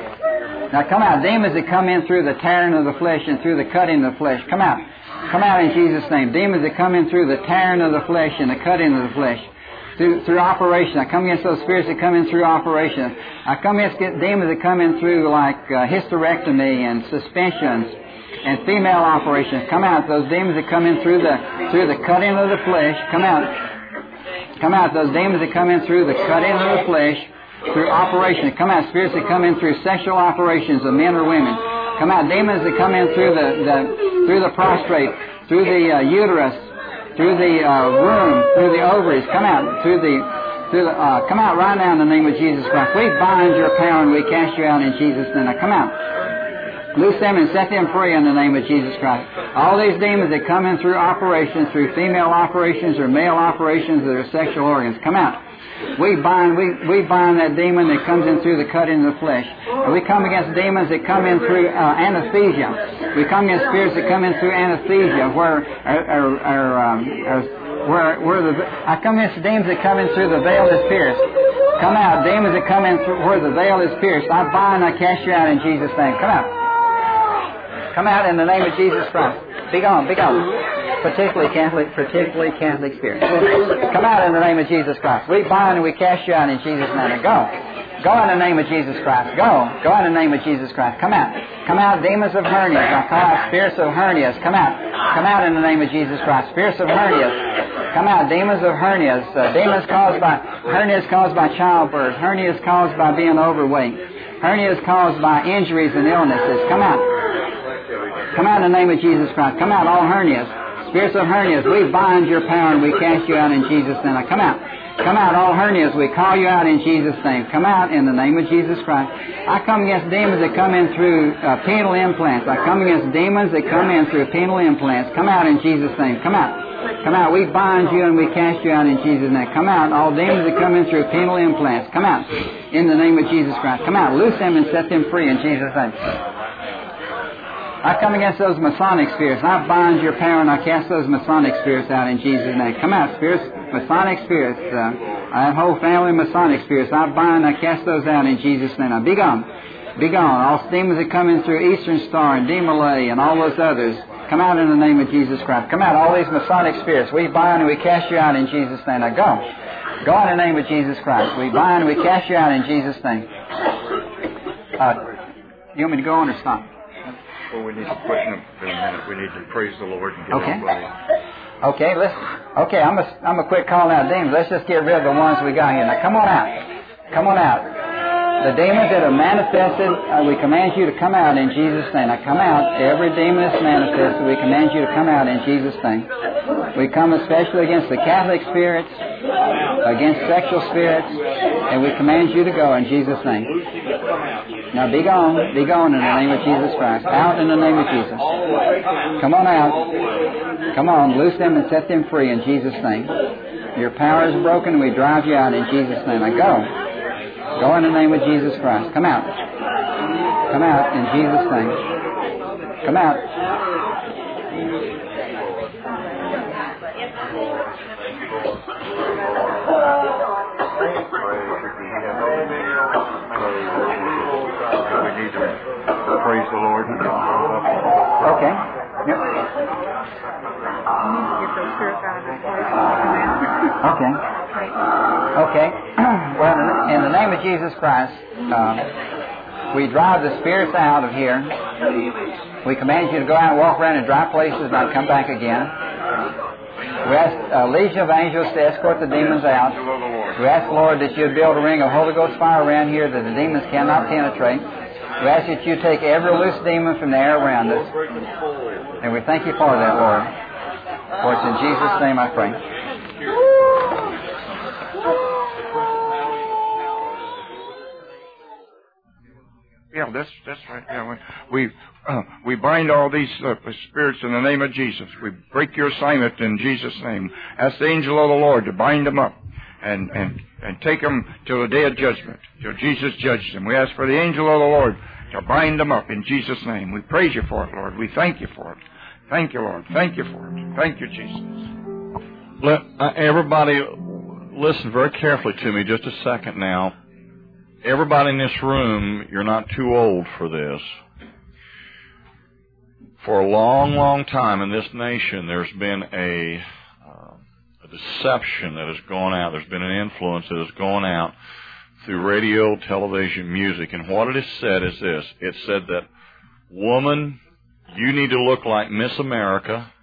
Now come out. Demons that come in through the tearing of the flesh and through the cutting of the flesh. Come out. Come out in Jesus' name. Demons that come in through the tearing of the flesh and the cutting of the flesh. Through, through operation. I come against those spirits that come in through operation. I come against demons that come in through like uh, hysterectomy and suspensions and female operations. Come out. Those demons that come in through the through the cutting of the flesh. Come out. Come out. Those demons that come in through the cutting of the flesh, through operation. Come out. Spirits that come in through sexual operations of men or women. Come out. Demons that come in through the, the through the prostrate, through the uh, uterus, through the uh, womb, through the ovaries. Come out. Through the through the. Uh, come out right now in the name of Jesus Christ. We bind your power and we cast you out in Jesus' name. Now come out. Loose them and set them free in the name of Jesus Christ. All these demons that come in through operations, through female operations or male operations that are sexual organs, come out. We bind, we, we bind that demon that comes in through the cutting of the flesh. And we come against demons that come in through uh, anesthesia. We come against spirits that come in through anesthesia, where, or, or, or, um, or where, where the I come against demons that come in through the veil is pierced. Come out, demons that come in through where the veil is pierced. I bind, I cast you out in Jesus' name. Come out. Come out in the name of Jesus Christ. Be gone, be gone. Particularly Catholic, particularly Catholic spirits. Come out in the name of Jesus Christ. We bind and we cast you out in Jesus' name. Go. Go in the name of Jesus Christ. Go. Go in the name of Jesus Christ. Come out. Come out, demons of hernias. I call out spirits of hernias. Come out. Come out in the name of Jesus Christ. Spirits of hernias. Come out, demons of hernias. Uh, demons caused by, hernias caused by childbirth. Hernias caused by being overweight. Hernias caused by injuries and illnesses. Come out. Come out in the name of Jesus Christ. Come out, all hernias. Spirits of hernias, we bind your power and we cast you out in Jesus' name. Now come out. Come out, all hernias. We call you out in Jesus' name. Come out in the name of Jesus Christ. I come against demons that come in through uh, penile implants. I come against demons that come in through penile implants. Come out in Jesus' name. Come out. Come out. We bind you and we cast you out in Jesus' name. Come out. All demons that come in through penal implants. Come out. In the name of Jesus Christ. Come out. Loose them and set them free in Jesus' name. I come against those Masonic spirits. I bind your power and I cast those Masonic spirits out in Jesus' name. Come out, spirits. Masonic spirits. Uh, I have whole family Masonic spirits. I bind and I cast those out in Jesus' name. Now be gone. Be gone. All demons that come in through Eastern Star and Demolay and all those others. Come out in the name of Jesus Christ. Come out, all these Masonic spirits. We bind and we cast you out in Jesus' name. Now go. Go in the name of Jesus Christ. We bind and we cast you out in Jesus' name. Uh, you want me to go on or stop? Well, we need to push them for a minute. We need to praise the Lord and get okay. on. Okay, let's, okay, I'm a, I'm a quick calling out demons. Let's just get rid of the ones we got here. Now come on out. Come on out. The demons that are manifested, uh, we command you to come out in Jesus' name. Now come out. Every demon that's manifested, we command you to come out in Jesus' name. We come especially against the Catholic spirits, against sexual spirits, and we command you to go in Jesus' name. Now be gone. Be gone in the name of Jesus Christ. Out in the name of Jesus. Come on out. Come on. Loose them and set them free in Jesus' name. Your power is broken. We drive you out in Jesus' name. Now go. Go in the name of Jesus Christ. Come out. Come out in Jesus' name. Come out. We need to praise the Lord. Okay. Yep. Okay. Okay. Well, in the name of Jesus Christ, uh, we drive the spirits out of here. We command you to go out and walk around in dry places and not come back again. We ask a legion of angels to escort the demons out. We ask, Lord, that you build a ring of Holy Ghost fire around here that the demons cannot penetrate. We ask that you take every loose demon from the air around us. And we thank you for that, Lord. For it's in Jesus' name I pray. Yeah, that's that's right. Yeah, we uh, we bind all these uh, spirits in the name of Jesus. We break your assignment in Jesus' name. Ask the angel of the Lord to bind them up and and and take them till the day of judgment, till Jesus judges them. We ask for the angel of the Lord to bind them up in Jesus' name. We praise you for it, Lord. We thank you for it. Thank you, Lord. Thank you for it. Thank you, Jesus. Let uh, everybody listen very carefully to me just a second now. Everybody in this room, you're not too old for this. For a long, long time in this nation, there's been a, uh, a deception that has gone out. There's been an influence that has gone out through radio, television, music. And what it has said is this. It said that, woman, you need to look like Miss America.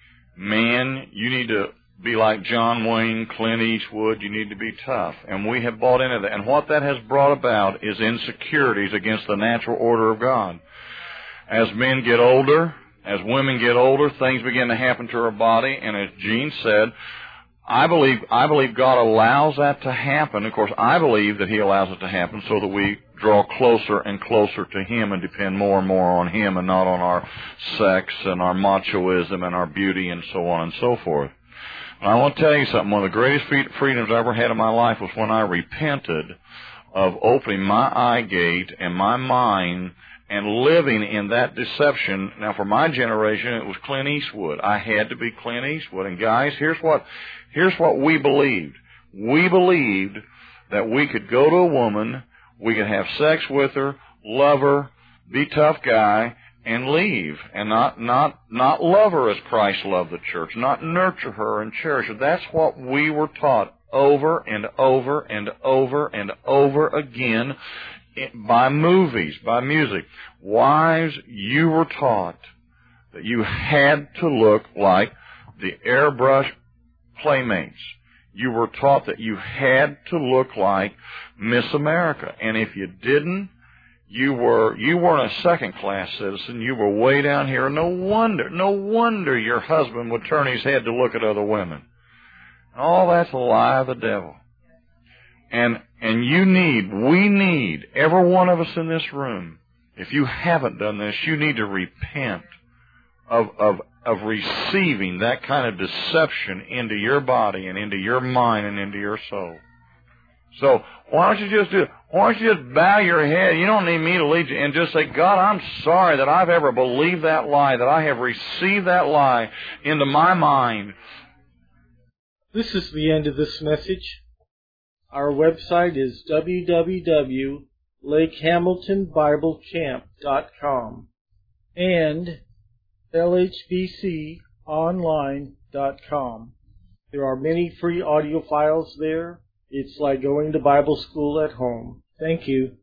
Man, you need to be like John Wayne, Clint Eastwood. You need to be tough. And we have bought into that. And what that has brought about is insecurities against the natural order of God. As men get older, as women get older, things begin to happen to our body. And as Gene said, I believe I believe God allows that to happen. Of course, I believe that He allows it to happen so that we draw closer and closer to Him and depend more and more on Him and not on our sex and our machoism and our beauty and so on and so forth. And I want to tell you something. One of the greatest freedoms I ever had in my life was when I repented of opening my eye gate and my mind and living in that deception. Now, for my generation, it was Clint Eastwood. I had to be Clint Eastwood. And guys, here's what, here's what we believed. We believed that we could go to a woman, we could have sex with her, love her, be a tough guy, and leave, and not not not love her as Christ loved the church, not nurture her and cherish her. That's what we were taught over and over and over and over again by movies, by music. Wives, you were taught that you had to look like the airbrush playmates. You were taught that you had to look like Miss America, and if you didn't, You were, you weren't a second-class citizen. You were way down here. No wonder, no wonder your husband would turn his head to look at other women. All that's a lie of the devil. And, and you need, we need, every one of us in this room, if you haven't done this, you need to repent of, of, of receiving that kind of deception into your body and into your mind and into your soul. So why don't you just do, why don't you just bow your head? You don't need me to lead you, and just say, God, I'm sorry that I've ever believed that lie, that I have received that lie into my mind. This is the end of this message. Our website is w w w dot lake hamilton bible camp dot com and l h b c online dot com. There are many free audio files there. It's like going to Bible school at home. Thank you.